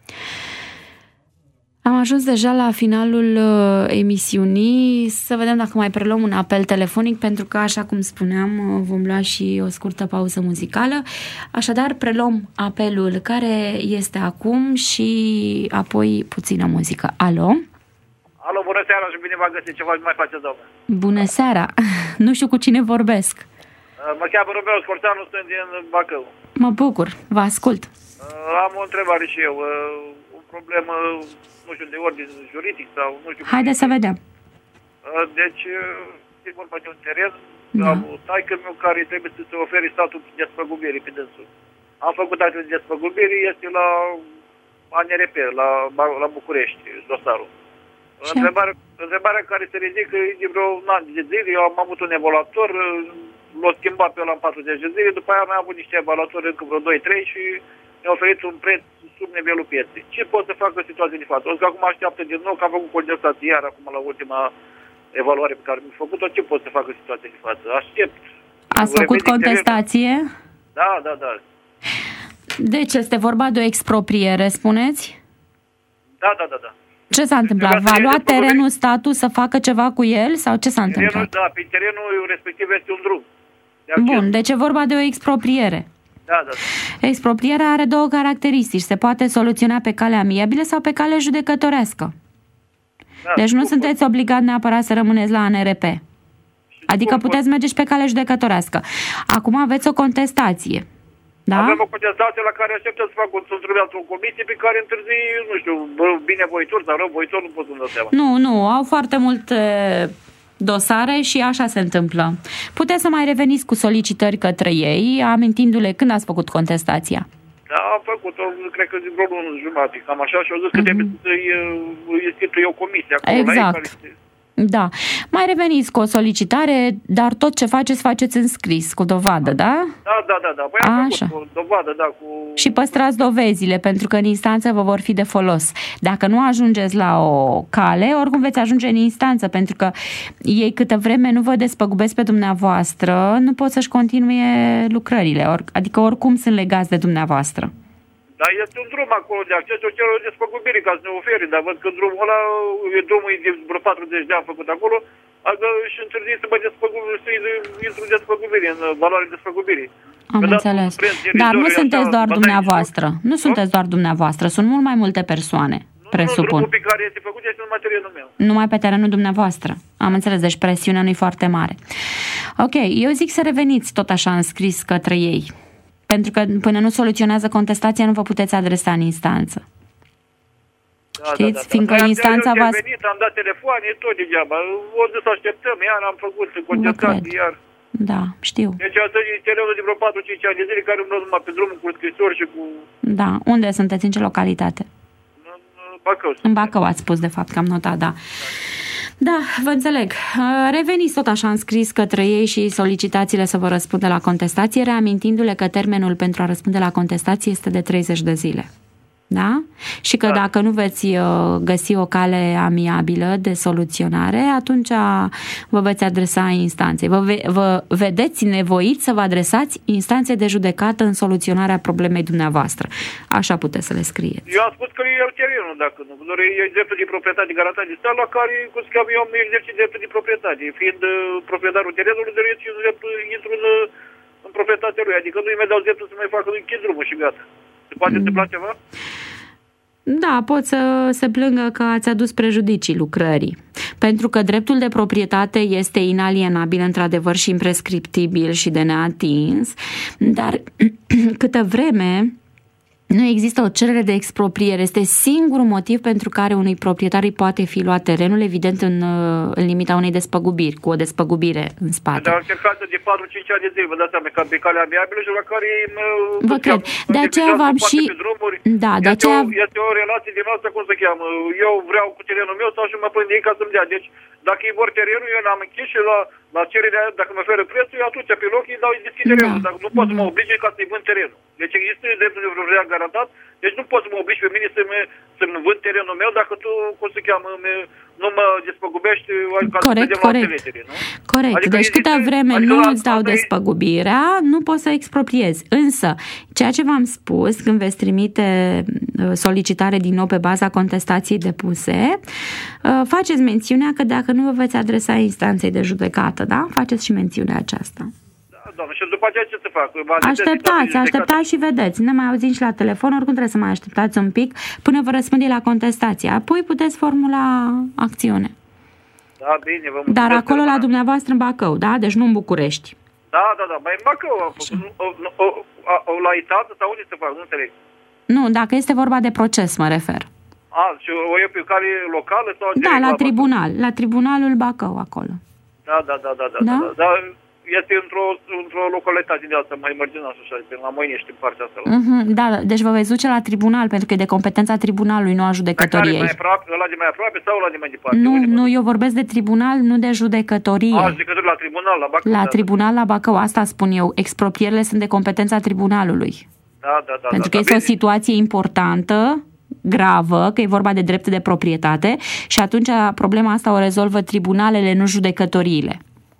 Speaker 2: Am ajuns deja la finalul emisiunii, să vedem dacă mai preluăm un apel telefonic, pentru că, așa cum spuneam, vom lua și o scurtă pauză muzicală. Așadar, preluăm apelul care este acum și apoi puțină muzică. Alo?
Speaker 7: Alo, bună seara și bine v-am găsit. Ce mai faceți, doamne?
Speaker 2: Bună seara! Nu știu cu cine vorbesc.
Speaker 7: Mă cheamă Romeo Scorțanu, sunt din Bacău.
Speaker 2: Mă bucur, vă ascult.
Speaker 7: Am o întrebare și eu. O problemă, nu știu, de ordine juridic sau nu știu...
Speaker 2: Haideți să vedem.
Speaker 7: Deci, e vorba de un teren,
Speaker 2: da.
Speaker 7: Am o taică-miu care trebuie să se ofere statul de despăgubire pe dânsul. Am făcut actul de despăgubire, este la A N R P, la, la București, dosarul. Întrebarea, întrebarea care se ridică e de vreo un an de zile. Eu am avut un evaluator, l-a schimbat pe ăla în patruzeci de zile, după aia am avut niște evaluatori încă vreo doi trei și mi-a oferit un preț sub nivelul pieței. Ce pot să fac în situația de față? O că acum așteaptă din nou, că am făcut contestație iar acum la ultima evaluare pe care mi-a făcut-o. Ce pot să fac în situația de față? Aștept.
Speaker 2: Ați făcut contestație?
Speaker 7: Da, da, da.
Speaker 2: Deci este vorba de o expropriere, spuneți?
Speaker 7: Da, da, da, da.
Speaker 2: Ce s-a întâmplat? V-a luat terenul statul să facă ceva cu el sau ce s-a
Speaker 7: terenul,
Speaker 2: întâmplat?
Speaker 7: Da, pe terenul respectiv este un drum.
Speaker 2: Bun, deci e vorba de o expropriere.
Speaker 7: Da, da, da.
Speaker 2: Exproprierea are două caracteristici. Se poate soluționa pe cale amiabilă sau pe cale judecătorească. Da, deci nu sunteți pot. obligat neapărat să rămâneți la A N R P. Adică puteți merge și pe cale judecătorească. Acum aveți o contestație. Da?
Speaker 7: Avem o contestație la care așteptăm să fac o, să întrebească o comisie pe care întârzi, nu știu, binevoitor sau răuvoitor, nu pot să-mi dau seama.
Speaker 2: Nu, nu, au foarte multe dosare și așa se întâmplă. Puteți să mai reveniți cu solicitări către ei, amintindu-le când ați făcut contestația.
Speaker 7: Da, am făcut-o, cred că vreo lună jumătate, cam așa, și au zis că mm-hmm. trebuie să-i institui o comisie acolo.
Speaker 2: Exact.
Speaker 7: La ei, care...
Speaker 2: Da. Mai reveniți cu o solicitare, dar tot ce faceți, faceți în scris, cu dovadă, da?
Speaker 7: Da, da, da. da. Păi am Așa. făcut cu dovadă, da. Cu...
Speaker 2: Și păstrați dovezile, pentru că în instanță vă vor fi de folos. Dacă nu ajungeți la o cale, oricum veți ajunge în instanță, pentru că ei câtă vreme nu vă despăgubesc pe dumneavoastră, nu pot să-și continue lucrările, adică oricum sunt legați de dumneavoastră.
Speaker 7: Dar este un drum acolo de acces, o cer o despăgubire ca să ne ofere, dar văd că drumul ăla, e drumul de vreo patruzeci de ani făcut acolo, adică și întârzi să mă despăgubire, să intru despăgubire, în valoare despăgubire.
Speaker 2: Am înțeles. Dar nu sunteți doar dumneavoastră. Nu sunteți doar dumneavoastră, sunt mult mai multe persoane, presupun.
Speaker 7: Nu, drumul pe care este făcut este numai terenul meu.
Speaker 2: Numai pe terenul dumneavoastră. Am înțeles, deci presiunea nu e foarte mare. Ok, eu zic să reveniți tot așa în scris către ei. Pentru că până nu soluționează contestația, nu vă puteți adresa în instanță.
Speaker 7: Da,
Speaker 2: știți?
Speaker 7: Da, da, da.
Speaker 2: Fiindcă
Speaker 7: Noi
Speaker 2: instanța
Speaker 7: am
Speaker 2: va...
Speaker 7: venit, am dat telefoane, tot degeaba. O să așteptăm, iar am făcut contestații, iar...
Speaker 2: Da, știu.
Speaker 7: Deci asta e terenul de vreo patru cinci ani de zile care umblă numai pe drumul cu scrisori și cu...
Speaker 2: Da, unde sunteți? În ce localitate?
Speaker 7: În Bacău.
Speaker 2: În Bacău ați spus, de fapt, că am notat, da. Da, vă înțeleg. Reveniți tot așa în scris către ei și solicitațiile să vă răspundă la contestație, reamintindu-le că termenul pentru a răspunde la contestație este de treizeci de zile. Da? Și că da. Dacă nu veți găsi o cale amiabilă de soluționare, atunci vă veți adresa instanței. Vă, ve- vă vedeți nevoiți să vă adresați instanței de judecată în soluționarea problemei dumneavoastră. Așa puteți să le scrieți.
Speaker 7: Eu am spus că e terenul, dacă nu. E dreptul de proprietate garantat de stat, la care, cum ziceam, eu am exercit dreptul de proprietate. Fiind proprietarul terenului, intru în, în proprietatea lui. Adică nu-i mai dau dreptul să mai facă închid drumul și gata. Se poate întâmpla ceva?
Speaker 2: Da, pot să se plângă că ați adus prejudicii lucrării. Pentru că dreptul de proprietate este inalienabil, într-adevăr, și imprescriptibil și de neatins, dar câtă vreme nu există o cerere de expropriere. Este singurul motiv pentru care unui proprietar îi poate fi luat terenul, evident în, în limita unei despăgubiri, cu o despăgubire în spate.
Speaker 7: Dar încercat de patru cinci ani de zile, vă dați seama, ca pe calea amiabilă și la care...
Speaker 2: Vă cred. De aceea v-am și... Da, de aceea...
Speaker 7: Este o, este o relație din asta, cum se cheamă. Eu vreau cu terenul meu sau și mă plâng de ei ca să-mi dea. Deci, dacă ei vor terenul, eu n-am închis și la, la cererea, dacă mă oferă prețul, eu atunci pe loc îi dau deschid terenul. Da. Dacă nu pot să mă oblige ca să-i vând terenul. Deci există dreptul de proprietate garantat, deci nu poți să mă obligi pe mine să-mi, să-mi vând terenul meu dacă tu, cum se cheamă, nu mă despăgubești ca
Speaker 2: corect,
Speaker 7: să
Speaker 2: corect.
Speaker 7: la teletele, nu?
Speaker 2: Corect,
Speaker 7: adică
Speaker 2: deci câtă vreme
Speaker 7: adică
Speaker 2: nu
Speaker 7: la,
Speaker 2: îți dau despăgubirea, nu poți să expropriezi. Însă, ceea ce v-am spus, când veți trimite solicitare din nou pe baza contestației depuse, faceți mențiunea că dacă nu vă veți adresa instanței de judecată, da? Faceți și mențiunea aceasta.
Speaker 7: Doamne, și după aceea ce să fac?
Speaker 2: Așteptați, așteptați și vedeți. Ne mai auzim și la telefon, oricum trebuie să mai așteptați un pic până vă răspunde la contestație. Apoi puteți formula acțiune.
Speaker 7: Da, bine, vă mulțumesc.
Speaker 2: Dar acolo la dumneavoastră în Bacău, da? Deci nu în București.
Speaker 7: Da, da, da, mai în Bacău am făcut. O, o, o, o, la etajă sau unde să fac? Nu înțeleg.
Speaker 2: Nu, dacă este vorba de proces, mă refer.
Speaker 7: A, și o e pe care locală sau...
Speaker 2: Da, la tribunal, la tribunalul Bacău, acolo.
Speaker 7: Da, da, da, da, da, da, da, da. Este într-o, într-o localitate de asta mai marginoasă, așa, pe la Măinești, în partea asta.
Speaker 2: Mm-hmm, da, deci vă veți duce la tribunal, pentru că e de competența tribunalului, nu a judecătoriei.
Speaker 7: Mai aproape, ăla de mai aproape sau ăla de mai departe?
Speaker 2: Nu, nu, eu vorbesc de tribunal, nu de judecătorie.
Speaker 7: A, judecătorie la tribunal, la Bacău.
Speaker 2: La
Speaker 7: da,
Speaker 2: tribunal, la Bacău, asta spun eu. Expropierile sunt de competența tribunalului.
Speaker 7: Da, da, da.
Speaker 2: Pentru
Speaker 7: da,
Speaker 2: că
Speaker 7: da,
Speaker 2: este
Speaker 7: bine.
Speaker 2: o situație importantă, gravă, că e vorba de drept de proprietate și atunci problema asta o rezolvă tribunalele, nu judecătoriile.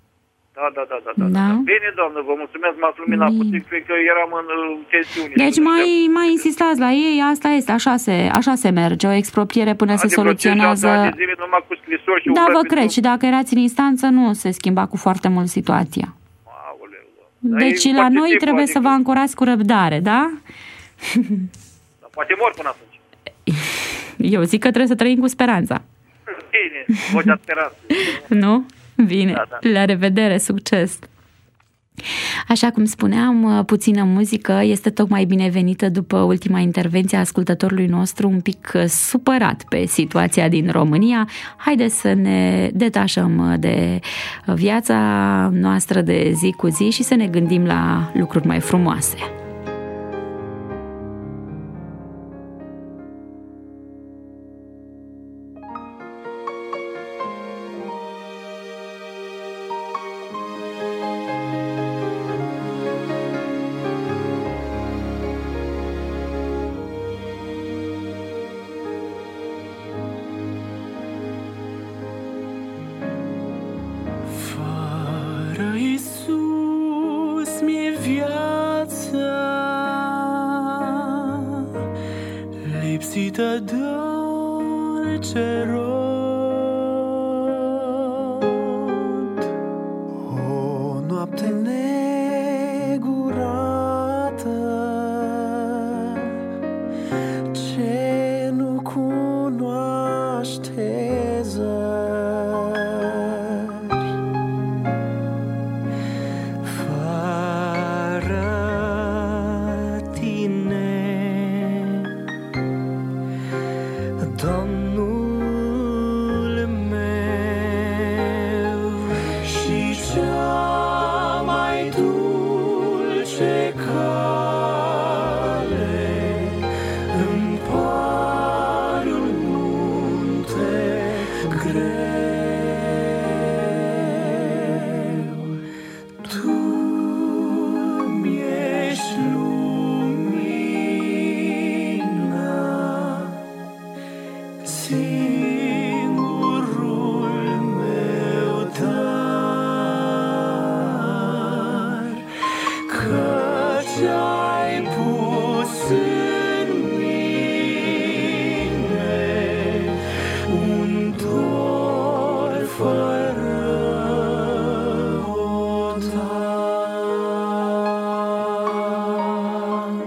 Speaker 7: Da, da, da, da, da, da. Bine, doamnă, vă mulțumesc, m-ați luminat puțin, cred că eram în uh, chestiune.
Speaker 2: Deci mai, mai insistați la ei, asta este, așa se, așa se merge, o expropriere până adică se soluționează...
Speaker 7: De zile, numai cu scrisori și
Speaker 2: da, vă cred, și dacă erați în instanță, nu se schimba cu foarte mult situația.
Speaker 7: Aoleu,
Speaker 2: deci la noi trebuie adică... să vă ancorați cu răbdare, da?
Speaker 7: Da, poate mor până atunci.
Speaker 2: Eu zic că trebuie să trăim cu speranța.
Speaker 7: Bine, vocea speranță.
Speaker 2: Nu? Bine, da, da. La revedere, succes! Așa cum spuneam, puțină muzică este tocmai binevenită după ultima intervenție a ascultătorului nostru, un pic supărat pe situația din România. Haideți să ne detașăm de viața noastră de zi cu zi și să ne gândim la lucruri mai frumoase.
Speaker 8: Iisus mi-e viață, lipsită de orice rod. O noapte negurată, ce nu cunoaște zări, fără tine, Domnul meu, și cea mai dulce cale în pariul munte greu. Tu mi-ești lumina, singurul meu dar, căci ai pus în mine un dor fără hotar.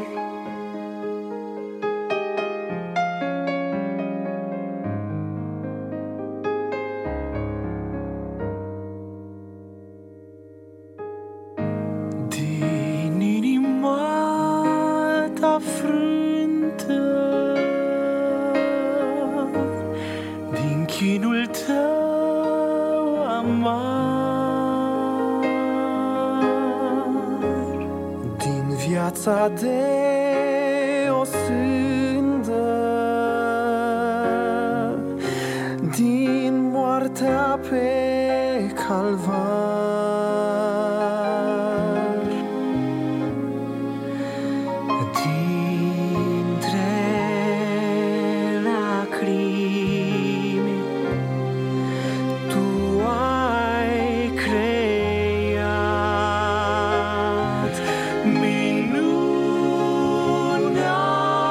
Speaker 8: Din inima ta frântă, din chinul tău amar, din viața de o sândă, din moartea pe calvar, dintre lacrimi tu ai creat minunea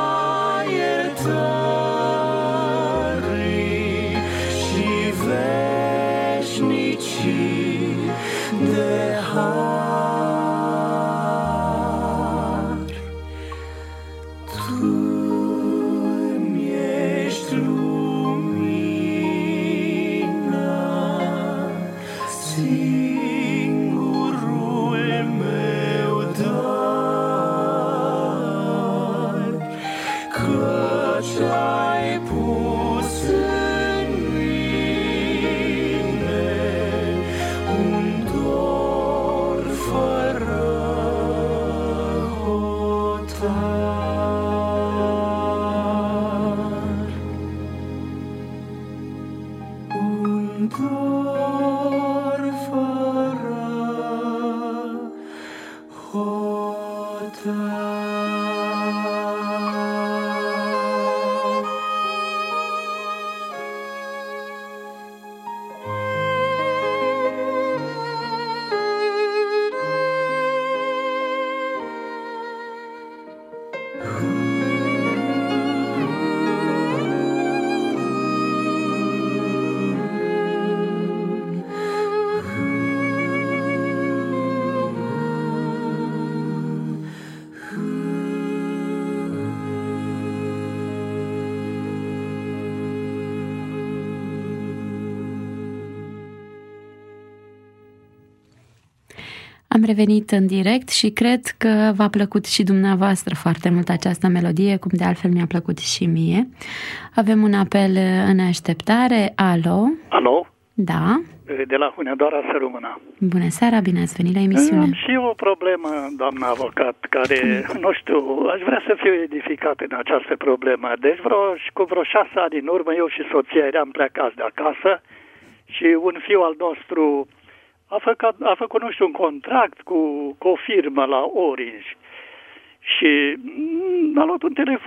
Speaker 8: iertării și veșnicii de har. Tu mi-ești lumina, singurul meu dar, căci ai pus în mine un dor fără hotar. Un dor fără hotar.
Speaker 2: Am revenit în direct și cred că v-a plăcut și dumneavoastră foarte mult această melodie, cum de altfel mi-a plăcut și mie. Avem un apel în așteptare. Alo?
Speaker 9: Alo?
Speaker 2: Da?
Speaker 9: De la Hunedoara Sărămâna.
Speaker 2: Bună seara, bine ați venit la emisiune.
Speaker 9: Am și o problemă, doamna avocat, care, nu știu, aș vrea să fiu edificat în această problemă. Deci vreo, cu vreo șase ani în urmă, eu și soția eram plecați de acasă și un fiu al nostru a făcut, a făcut nu știu, un contract cu, cu o firmă la Orange și a luat un telefon,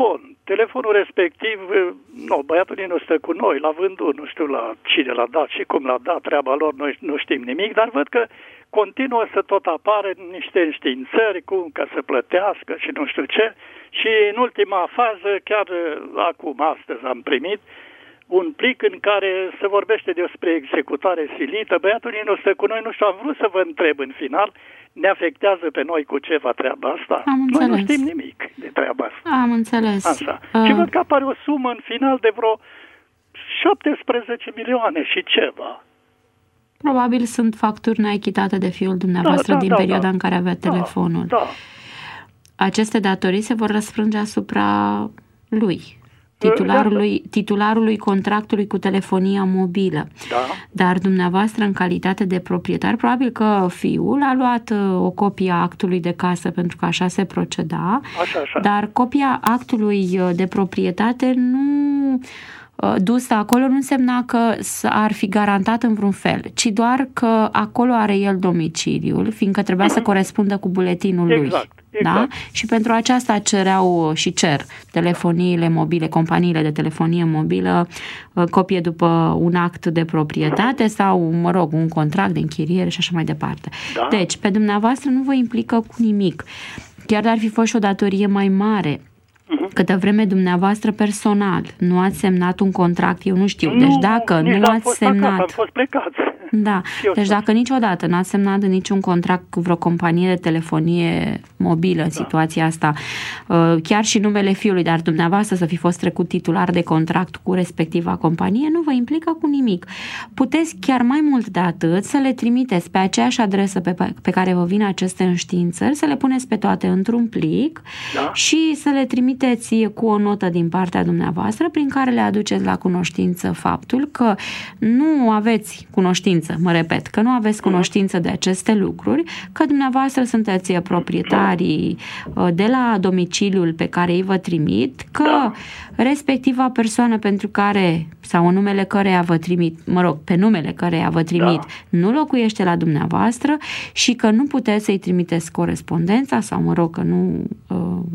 Speaker 9: telefonul respectiv, nu, băiatul nu stă cu noi, l-a vândut, nu știu la cine l-a dat și cum l-a dat, treaba lor, noi nu știm nimic, dar văd că continuă să tot apară niște înștiințări, cum ca să plătească și nu știu ce. Și în ultima fază, chiar acum, astăzi am primit un plic în care se vorbește despre executare silită. Băiatul nu stă cu noi, nu știu, am vrut să vă întreb în final, ne afectează pe noi cu ceva treaba asta?
Speaker 2: Am
Speaker 9: noi
Speaker 2: înțeles.
Speaker 9: nu știm nimic de treaba asta.
Speaker 2: Am înțeles.
Speaker 9: Așa.
Speaker 2: Uh...
Speaker 9: Și văd că apare o sumă în final de vreo șaptesprezece milioane și ceva.
Speaker 2: Probabil sunt facturi neachitate de fiul dumneavoastră
Speaker 9: da, da,
Speaker 2: din
Speaker 9: da,
Speaker 2: perioada
Speaker 9: da.
Speaker 2: în care avea
Speaker 9: da,
Speaker 2: telefonul.
Speaker 9: Da.
Speaker 2: Aceste datorii se vor răsfrânge asupra lui, titularului, titularului contractului cu telefonia mobilă.
Speaker 9: Da.
Speaker 2: Dar dumneavoastră, în calitate de proprietar, probabil că fiul a luat o copie a actului de casă, pentru că așa se proceda,
Speaker 9: așa, așa.
Speaker 2: dar copia actului de proprietate nu dusă acolo nu însemna că ar fi garantat în vreun fel, ci doar că acolo are el domiciliul, fiindcă trebuia să corespundă cu buletinul lui.
Speaker 9: Exact, exact.
Speaker 2: Da? Și pentru aceasta cereau și cer telefoniile mobile, companiile de telefonie mobilă, copie după un act de proprietate sau, mă rog, un contract de închiriere și așa mai departe.
Speaker 9: Da.
Speaker 2: Deci, pe dumneavoastră nu vă implică cu nimic. Chiar dacă ar fi fost și o datorie mai mare, câtă vreme dumneavoastră personal nu ați semnat un contract, eu nu știu,
Speaker 9: nu,
Speaker 2: deci dacă nu ați
Speaker 9: fost
Speaker 2: semnat...
Speaker 9: Acasă, am fost plecat.
Speaker 2: Da, deci dacă niciodată n-ați semnat niciun contract cu vreo companie de telefonie mobilă în da. situația asta, chiar și numele fiului, dar dumneavoastră să fi fost trecut titular de contract cu respectiva companie, nu vă implică cu nimic. Puteți chiar mai mult de atât să le trimiteți pe aceeași adresă pe, pe care vă vin aceste înștiințări, să le puneți pe toate într-un plic da. și să le trimiteți cu o notă din partea dumneavoastră prin care le aduceți la cunoștință faptul că nu aveți cunoștință, mă repet, că nu aveți cunoștință de aceste lucruri, că dumneavoastră sunteți proprietarii de la domiciliul pe care îi vă trimit, că da. respectiva persoană pentru care, sau în numele căreia vă trimit, mă rog, pe numele căreia vă trimit, da. nu locuiește la dumneavoastră și că nu puteți să-i trimiteți corespondența sau, mă rog, că nu uh,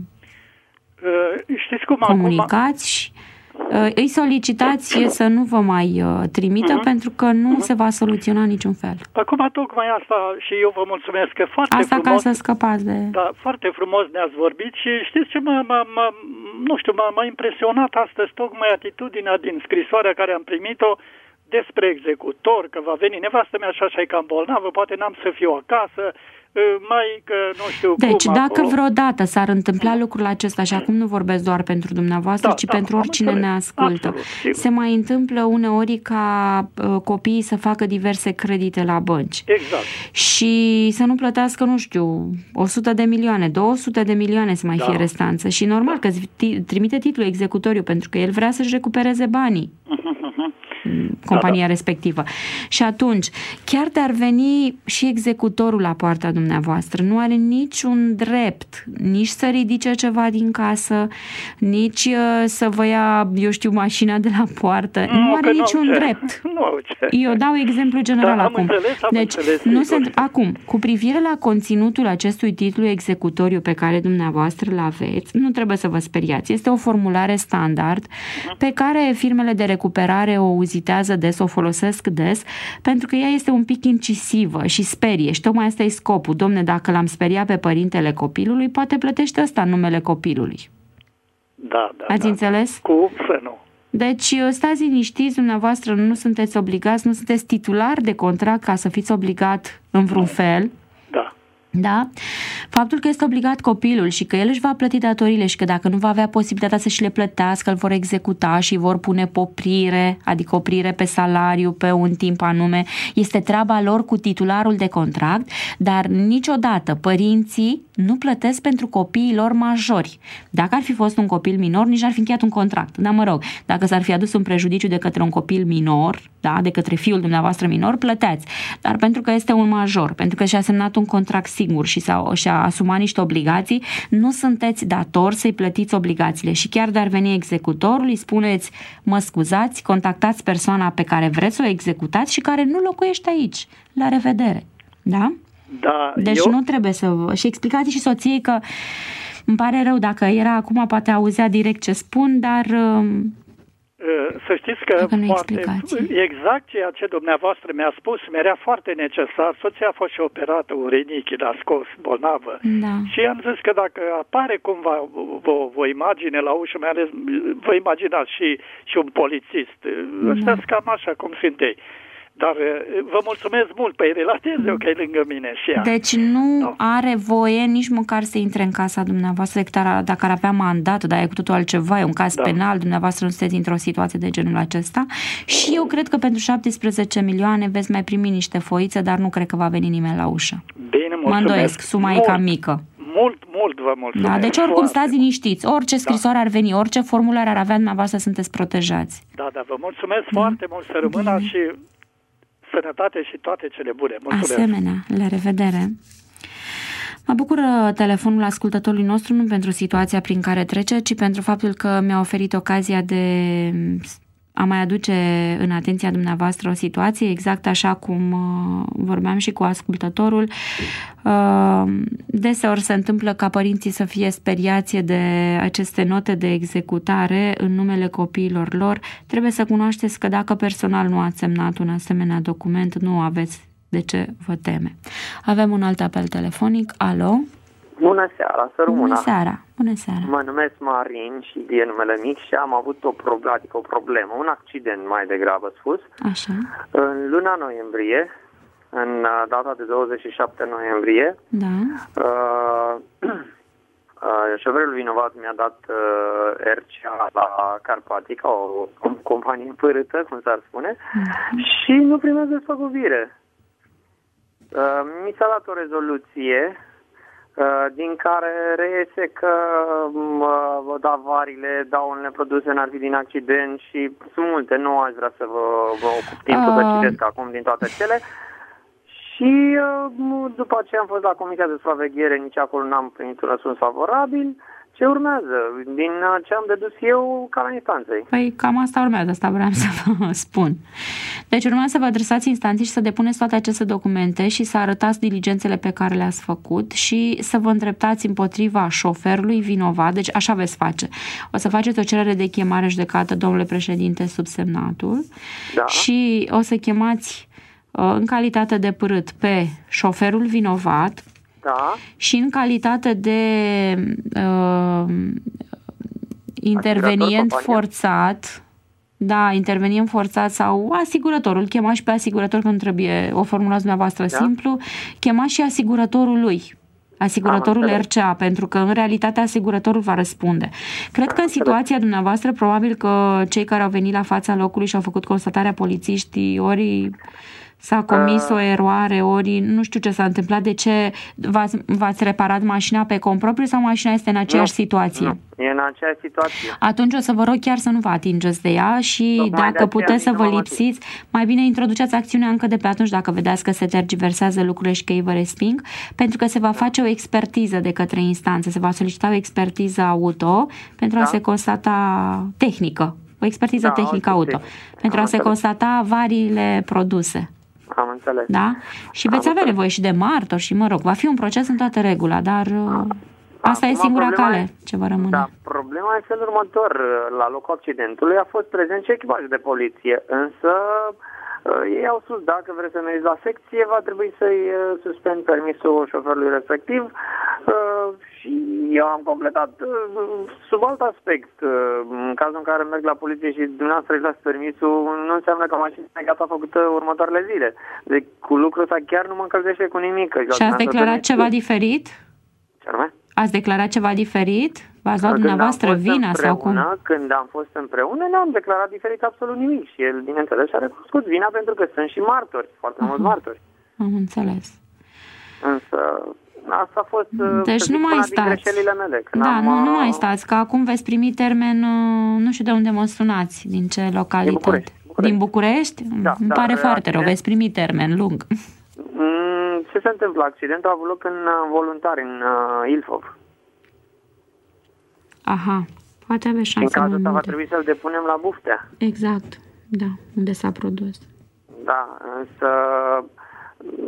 Speaker 9: uh, știți cum
Speaker 2: comunicați și îi solicitați să nu vă mai trimită uh-huh. pentru că nu uh-huh. se va soluționa niciun fel.
Speaker 9: Acum tocmai asta și eu vă mulțumesc că foarte
Speaker 2: asta
Speaker 9: frumos...
Speaker 2: Asta ca să scăpați de...
Speaker 9: Da, foarte frumos ne-ați vorbit și știți ce m-a, m-a, m-a, nu știu, m-a, m-a impresionat astăzi tocmai atitudinea din scrisoarea care am primit-o despre executor, că va veni nevastă mea și așa e cam bolnavă, poate n-am să fiu acasă, mai că nu știu
Speaker 2: deci,
Speaker 9: cum
Speaker 2: dacă
Speaker 9: acolo.
Speaker 2: vreodată s-ar întâmpla lucrul acesta, și acum nu vorbesc doar pentru dumneavoastră, da, ci da, pentru oricine ne ascultă, absolut, se mai întâmplă uneori ca uh, copiii să facă diverse credite la bănci.
Speaker 9: Exact.
Speaker 2: Și să nu plătească, nu știu, o sută de milioane, două sute de milioane să mai da. fie restanță. Și normal da. că trimite titlul executoriu pentru că el vrea să-și recupereze banii. Compania da, da. respectivă. Și atunci, chiar de ar veni și executorul la poarta dumneavoastră, nu are niciun drept nici să ridice ceva din casă, nici uh, să vă ia, eu știu, mașina de la poartă. Nu, nu are niciun drept.
Speaker 9: Nu,
Speaker 2: eu dau exemplu general
Speaker 9: da, am
Speaker 2: acum.
Speaker 9: Înțeles, am
Speaker 2: deci,
Speaker 9: înțeles,
Speaker 2: nu se... acum, cu privire la conținutul acestui titlu executoriu pe care dumneavoastră îl aveți, nu trebuie să vă speriați. Este o formulare standard uh-huh. pe care firmele de recuperare o uzitează des, o folosesc des, pentru că ea este un pic incisivă și sperie. Și tocmai asta e scopul. Domne, dacă l-am speriat pe părintele copilului, poate plătește ăsta numele copilului.
Speaker 9: Da, da.
Speaker 2: Ați
Speaker 9: da.
Speaker 2: înțeles?
Speaker 9: Cum să nu?
Speaker 2: Deci, stați liniștiți, dumneavoastră nu sunteți obligați, nu sunteți titular de contract ca să fiți obligat în vreun fel.
Speaker 9: Da.
Speaker 2: Da? Faptul că este obligat copilul și că el își va plăti datoriile și că dacă nu va avea posibilitatea să și le plătească, îl vor executa și vor pune poprire, adică oprire pe salariu pe un timp anume, este treaba lor cu titularul de contract, dar niciodată părinții nu plătesc pentru copiii lor majori. Dacă ar fi fost un copil minor, nici ar fi încheiat un contract. Dar mă rog, dacă s-ar fi adus un prejudiciu de către un copil minor, da, de către fiul dumneavoastră minor, plăteați. Dar pentru că este un major, pentru că și-a semnat un contract singur și s-a, și-a asumat niște obligații, nu sunteți dator să-i plătiți obligațiile. Și chiar de ar veni executorul, îi spuneți, mă scuzați, contactați persoana pe care vreți să o executați și care nu locuiește aici. La revedere. Da?
Speaker 9: Da,
Speaker 2: deci
Speaker 9: eu...
Speaker 2: nu trebuie să... Și explicați și soției că Îmi pare rău, dacă era acum poate auzea direct ce spun, dar...
Speaker 9: Să știți că foarte, exact ceea ce dumneavoastră mi-a spus mi-era foarte necesar. Soția a fost și operată, urinichii, l-a scos, bolnavă.
Speaker 2: Da.
Speaker 9: Și am zis că dacă apare cumva o, o imagine la ușă, mai ales vă imaginați și, și un polițist. Da. Ăștia cam așa cum sunt ei. Dar vă mulțumesc mult, păi relatez-o că e lângă mine și ea.
Speaker 2: Deci nu no. are voie nici măcar să intre în casa dumneavoastră dacă ar avea mandat, dar e cu totul altceva, e un caz da. penal, dumneavoastră nu sunteți într-o situație de genul acesta. Și eu cred că pentru șaptesprezece milioane veți mai primi niște foițe, dar nu cred că va veni nimeni la ușă.
Speaker 9: Bine, mulțumesc.
Speaker 2: Mă îndoiesc, suma mult, e cam mică.
Speaker 9: Mult, mult vă mulțumesc.
Speaker 2: Da, deci oricum stați liniștiți, orice scrisoare da. ar veni, orice formular ar avea dumneavoastră, sunteți protejați.
Speaker 9: Da, da, vă mulțumesc da. foarte mult, să rămână și sănătate și toate cele bune. Mulțumesc.
Speaker 2: Asemenea, la revedere. Mă bucură telefonul ascultătorului nostru nu pentru situația prin care trece, ci pentru faptul că mi-a oferit ocazia de a mai aduce în atenția dumneavoastră o situație, exact așa cum uh, vorbeam și cu ascultătorul. Uh, deseori se întâmplă ca părinții să fie speriați de aceste note de executare în numele copiilor lor. Trebuie să cunoașteți că dacă personal nu ați semnat un asemenea document, nu aveți de ce vă teme. Avem un alt apel telefonic. Alo?
Speaker 10: Bună seara, să rămână.
Speaker 2: Bună seara, bună seara.
Speaker 10: Mă numesc Marin și e numele mic și am avut o problemă, adică o problemă, un accident mai degrabă spus.
Speaker 2: Așa.
Speaker 10: În luna noiembrie, în data de douăzeci și șapte noiembrie,
Speaker 2: da.
Speaker 10: uh, uh, șoferul vinovat mi-a dat uh, R C A la Carpatica, o, o companie părâtă, cum s-ar spune, uh-huh. și nu primesc despăgubire. Uh, mi s-a dat o rezoluție din care reiese că uh, avariile, daunele produse n-ar fi din accident și sunt multe, nu aș vrea să vă, vă ocup timpul uh. să citesc acum din toate cele. Și uh, după aceea am fost la Comisia de Supraveghere, nici acolo n-am primit un răspuns favorabil. Ce urmează? Din ce am dedus eu ca la instanței.
Speaker 2: Păi cam asta urmează, asta vreau să vă spun. Deci urmează să vă adresați instanței și să depuneți toate aceste documente și să arătați diligențele pe care le-ați făcut și să vă îndreptați împotriva șoferului vinovat. Deci așa veți face. O să faceți o cerere de chemare judecată, domnule președinte, subsemnatul, da. Și o să chemați în calitate de părât pe șoferul vinovat,
Speaker 10: da.
Speaker 2: Și în calitate de uh, intervenient forțat, da, intervenient forțat sau asigurătorul, chemați și pe asigurător, că nu trebuie o formulați dumneavoastră da. simplu, chemați și asigurătorul lui. Asigurătorul R C A, pentru că în realitate asigurătorul va răspunde. Cred că în situația dumneavoastră, probabil că cei care au venit la fața locului și au făcut constatarea polițiștii, ori s-a comis o eroare, ori nu știu ce s-a întâmplat, de ce v-ați, v-ați reparat mașina pe cont propriu sau mașina este în aceeași nu, situație?
Speaker 10: Nu, e în aceeași situație.
Speaker 2: Atunci o să vă rog chiar să nu vă atingeți de ea și tocmai dacă puteți să vă lipsiți, mai bine introduceți acțiunea încă de pe atunci dacă vedeți că se tergiversează lucrurile și că ei vă resping, pentru că se va face o expertiză de către instanță, se va solicita o expertiză auto pentru da. a se constata tehnică, o expertiză da, tehnică auto, pentru a se constata avariile produse.
Speaker 10: Am înțeles.
Speaker 2: Da? Și veți avea nevoie și de martori și, mă rog, va fi un proces în toată regula, dar asta Acum, e singura cale e, ce vă rămâne.
Speaker 10: Da, problema este în următor. La locul accidentului a fost prezent și echipaj de poliție, însă ei au spus, dacă vreți să mergeți la secție, va trebui să-i suspend permisul șoferului respectiv și eu am completat sub alt aspect. În cazul în care merg la poliție și dumneavoastră îi las permisul, nu înseamnă că mașina e gata făcută următoarele zile. Deci cu lucrul ăsta chiar nu mă încălzește cu nimic.
Speaker 2: Și ați declarat ceva diferit?
Speaker 10: Ce anume?
Speaker 2: Ați declarat ceva diferit? V-ați luat dumneavoastră vina sau cum?
Speaker 10: Când am fost împreună, n-am declarat diferit absolut nimic și el, bineînțeles, a recunoscut vina pentru că sunt și martori, foarte Aha. mulți martori.
Speaker 2: Am înțeles.
Speaker 10: Însă, asta a fost
Speaker 2: deci nu mai stați.
Speaker 10: greșelile mele.
Speaker 2: Da,
Speaker 10: am,
Speaker 2: nu, nu mai stați, că acum veți primi termen, nu știu de unde mă sunați, din ce localitate. Din
Speaker 10: București. București.
Speaker 2: Din București?
Speaker 10: Da,
Speaker 2: Îmi pare foarte rău, veți primi termen lung.
Speaker 10: Ce se întâmplă? Accidentul a avut loc în voluntari, în uh, Ilfov.
Speaker 2: Aha, poate avea șanse.
Speaker 10: În cazul ăsta va trebui să-l depunem la Buftea.
Speaker 2: Exact, da, unde s-a produs.
Speaker 10: Da, însă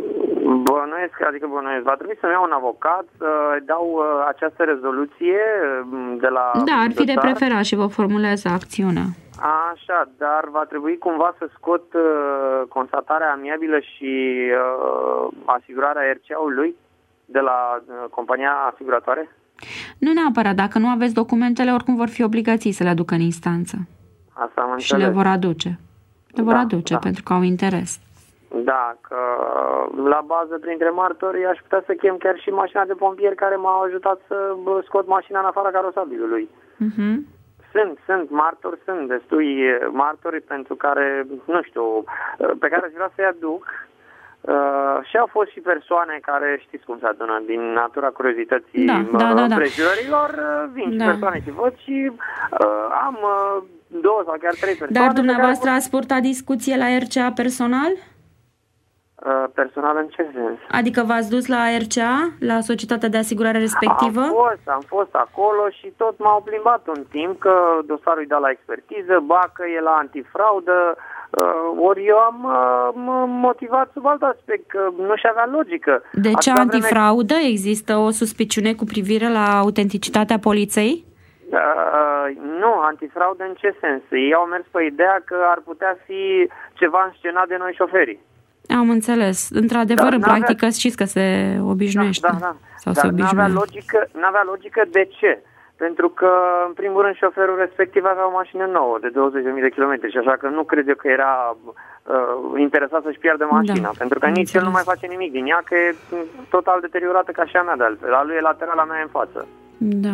Speaker 10: Bănuiesc, adică bănuiesc. Va trebui să-mi iau un avocat, să dau uh, această rezoluție de la...
Speaker 2: Da, ar fi de preferat și vă formulează acțiunea.
Speaker 10: Așa, dar va trebui cumva să scot uh, constatarea amiabilă și uh, asigurarea R C A-ului de la uh, compania asiguratoare?
Speaker 2: Nu neapărat, dacă nu aveți documentele, oricum vor fi obligații să le aducă în instanță.
Speaker 10: Asta am
Speaker 2: și le vor aduce. Le vor
Speaker 10: da,
Speaker 2: aduce,
Speaker 10: da.
Speaker 2: pentru că au interes.
Speaker 10: Da, că la bază, printre martori, aș putea să chem chiar și mașina de pompieri care m-a ajutat să scot mașina în afara carosabilului.
Speaker 2: Uh-huh.
Speaker 10: Sunt, sunt martori, sunt destui martori pentru care, nu știu, pe care aș vrea să-i aduc. Uh, și au fost și persoane care, știți cum se adună, din natura curiozității
Speaker 2: da, da, da, da.
Speaker 10: împrejurărilor, vin și da. persoane și văd și uh, am uh, două sau chiar trei persoane.
Speaker 2: Dar dumneavoastră ați purtat discuție la R C A personal?
Speaker 10: Uh, personal în ce sens?
Speaker 2: Adică v-ați dus la R C A, la societatea de asigurare respectivă?
Speaker 10: Am fost, am fost acolo și tot m-au plimbat un timp că dosarul îi dat la expertiză, ba că e la antifraudă. Uh, ori eu am uh, motivat sub alt aspect, că nu și avea logică.
Speaker 2: De ce antifraudă? Vreme... Există o suspiciune cu privire la autenticitatea poliței?
Speaker 10: Uh, nu, antifraudă în ce sens? Ei au mers pe ideea că ar putea fi ceva înscenat de noi șoferii.
Speaker 2: Am înțeles. Într-adevăr, în practică știți că se obișnuiește.
Speaker 10: Da, da, da.
Speaker 2: Sau
Speaker 10: Dar
Speaker 2: se obișnuiește.
Speaker 10: N-avea logică, n-avea logică de ce? Pentru că, în primul rând, șoferul respectiv avea o mașină nouă de douăzeci de mii de kilometri și așa că nu cred eu că era uh, interesat să-și piardă mașina. Da, pentru că nici el nu mai face nimic din ea, că e total deteriorată ca și a mea de altfel. A lui e lateral, a mea e în față.
Speaker 2: Da.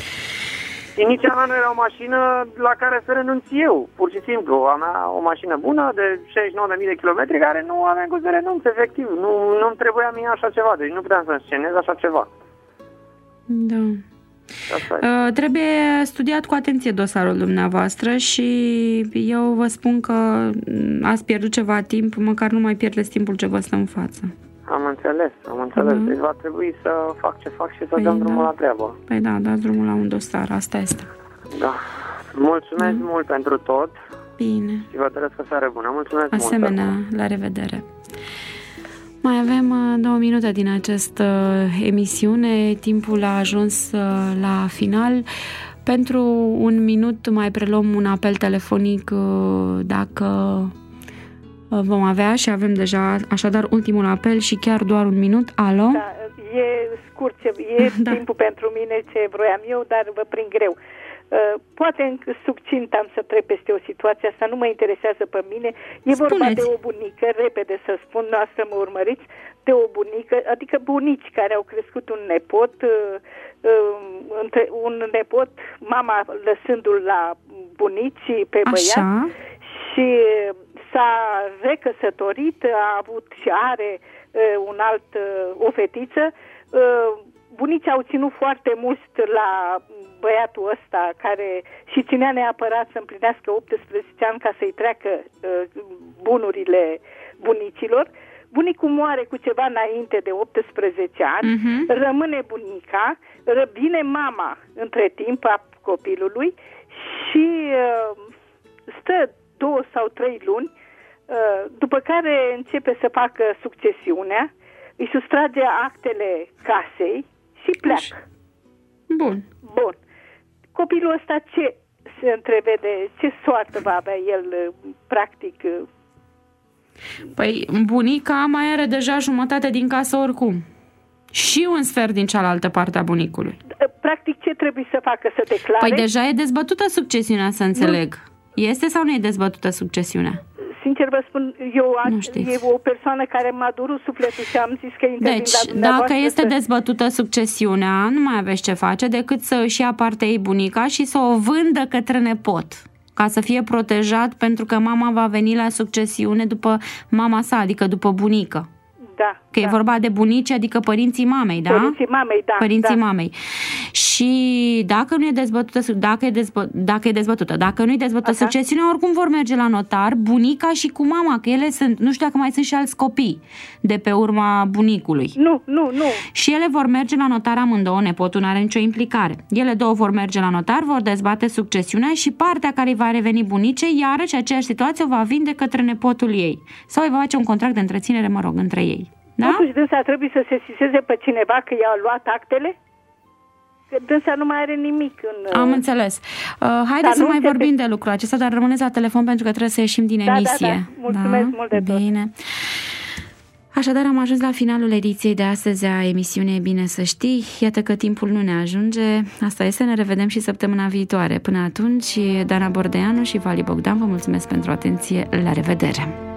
Speaker 10: Și nici a mea nu era o mașină la care să renunț eu. Pur și simplu, a mea o mașină bună de șaizeci și nouă de mii de kilometri care nu aveam cum să renunț, efectiv. Nu, nu-mi trebuia mie așa ceva, deci nu puteam să înscenez așa ceva.
Speaker 2: Da. Uh, trebuie studiat cu atenție dosarul dumneavoastră și eu vă spun că ați pierdut ceva timp, măcar nu mai pierdeți timpul ce vă stă în față.
Speaker 10: Am înțeles, am înțeles. Uh-huh. Deci va trebui să fac ce fac și să păi dăm da. drumul la treabă.
Speaker 2: Păi da, dați drumul la un dosar, asta este.
Speaker 10: Da. Mulțumesc uh-huh. mult pentru tot.
Speaker 2: Bine.
Speaker 10: Și vă doresc o seară bună. Mulțumesc
Speaker 2: Asemenea,
Speaker 10: mult.
Speaker 2: Asemenea, la revedere. Mai avem două minute din această emisiune. Timpul a ajuns la final. Pentru un minut mai preluăm un apel telefonic dacă vom avea și avem deja așadar ultimul apel și chiar doar un minut. Alo?
Speaker 11: Da, e scurt, e da. timpul pentru mine ce vroiam eu, dar vă prind greu. Poate încă succint am să trec peste o situație, asta nu mă interesează pe mine. E
Speaker 2: Spuneți.
Speaker 11: vorba de o bunică, repede să spun, noastră mă urmăriți, de o bunică, adică bunici care au crescut un nepot, un nepot, mama lăsându-l la bunici pe băiat.
Speaker 2: Așa.
Speaker 11: Și s-a recăsătorit, a avut și are un alt, o fetiță. Bunicii au ținut foarte mult la băiatul ăsta care și ținea neapărat să împlinească optsprezece ani ca să-i treacă uh, bunurile bunicilor. Bunicul moare cu ceva înainte de optsprezece ani, uh-huh. rămâne bunica, vine mama între timp a copilului și uh, stă două sau trei luni, uh, după care începe să facă succesiunea, îi sustrage actele casei și pleacă.
Speaker 2: Bun.
Speaker 11: Bun. Copilul ăsta ce se întrevede, ce soartă va avea el, practic?
Speaker 2: Păi bunica mai are deja jumătate din casă oricum. Și un sfert din cealaltă parte a bunicului.
Speaker 11: Practic ce trebuie să facă? Să declare?
Speaker 2: Păi deja e dezbătută succesiunea, să înțeleg. Nu. Este sau nu e dezbătută succesiunea?
Speaker 11: Sincer vă spun, eu e o persoană care m-a durut sufletul și am zis că intervin
Speaker 2: deci,
Speaker 11: la dumneavoastră.
Speaker 2: Dacă este
Speaker 11: să...
Speaker 2: dezbătută succesiunea, nu mai aveți ce face decât să își ia partea ei bunica și să o vândă către nepot, ca să fie protejat, pentru că mama va veni la succesiune după mama sa, adică după bunică.
Speaker 11: Da,
Speaker 2: că
Speaker 11: da.
Speaker 2: e vorba de bunici, adică părinții mamei, da?
Speaker 11: Părinții mamei, da.
Speaker 2: Părinții
Speaker 11: da.
Speaker 2: mamei. Și dacă nu e dezbătută, dacă e, dezbă, dacă e dezbătută, dacă nu e dezbătută Așa. succesiunea, oricum vor merge la notar, bunica și cu mama, că ele sunt, nu știu dacă mai sunt și alți copii de pe urma bunicului.
Speaker 11: Nu, nu, nu.
Speaker 2: Și ele vor merge la notar amândouă, nepotul nu are nicio implicare. Ele două vor merge la notar, vor dezbate succesiunea și partea care îi va reveni bunicei, iarăși aceeași situație o va vinde către nepotul ei. Sau îi va face un contract de întreținere, mă rog, între ei. Da?
Speaker 11: Totuși dânsa trebuie să se sesizeze pe cineva că i-a luat actele? Că dânsa nu mai are nimic în...
Speaker 2: Am înțeles. Uh, haideți să mai vorbim pe... de lucrul acesta, dar rămâneți la telefon pentru că trebuie să ieșim din
Speaker 11: da,
Speaker 2: emisie.
Speaker 11: Da, da, mulțumesc da? mult de tot.
Speaker 2: Bine. Așadar, am ajuns la finalul ediției de astăzi a emisiunii Bine să știi. Iată că timpul nu ne ajunge. Asta este, ne revedem și săptămâna viitoare. Până atunci, Dana Bordeanu și Vali Bogdan vă mulțumesc pentru atenție. La revedere!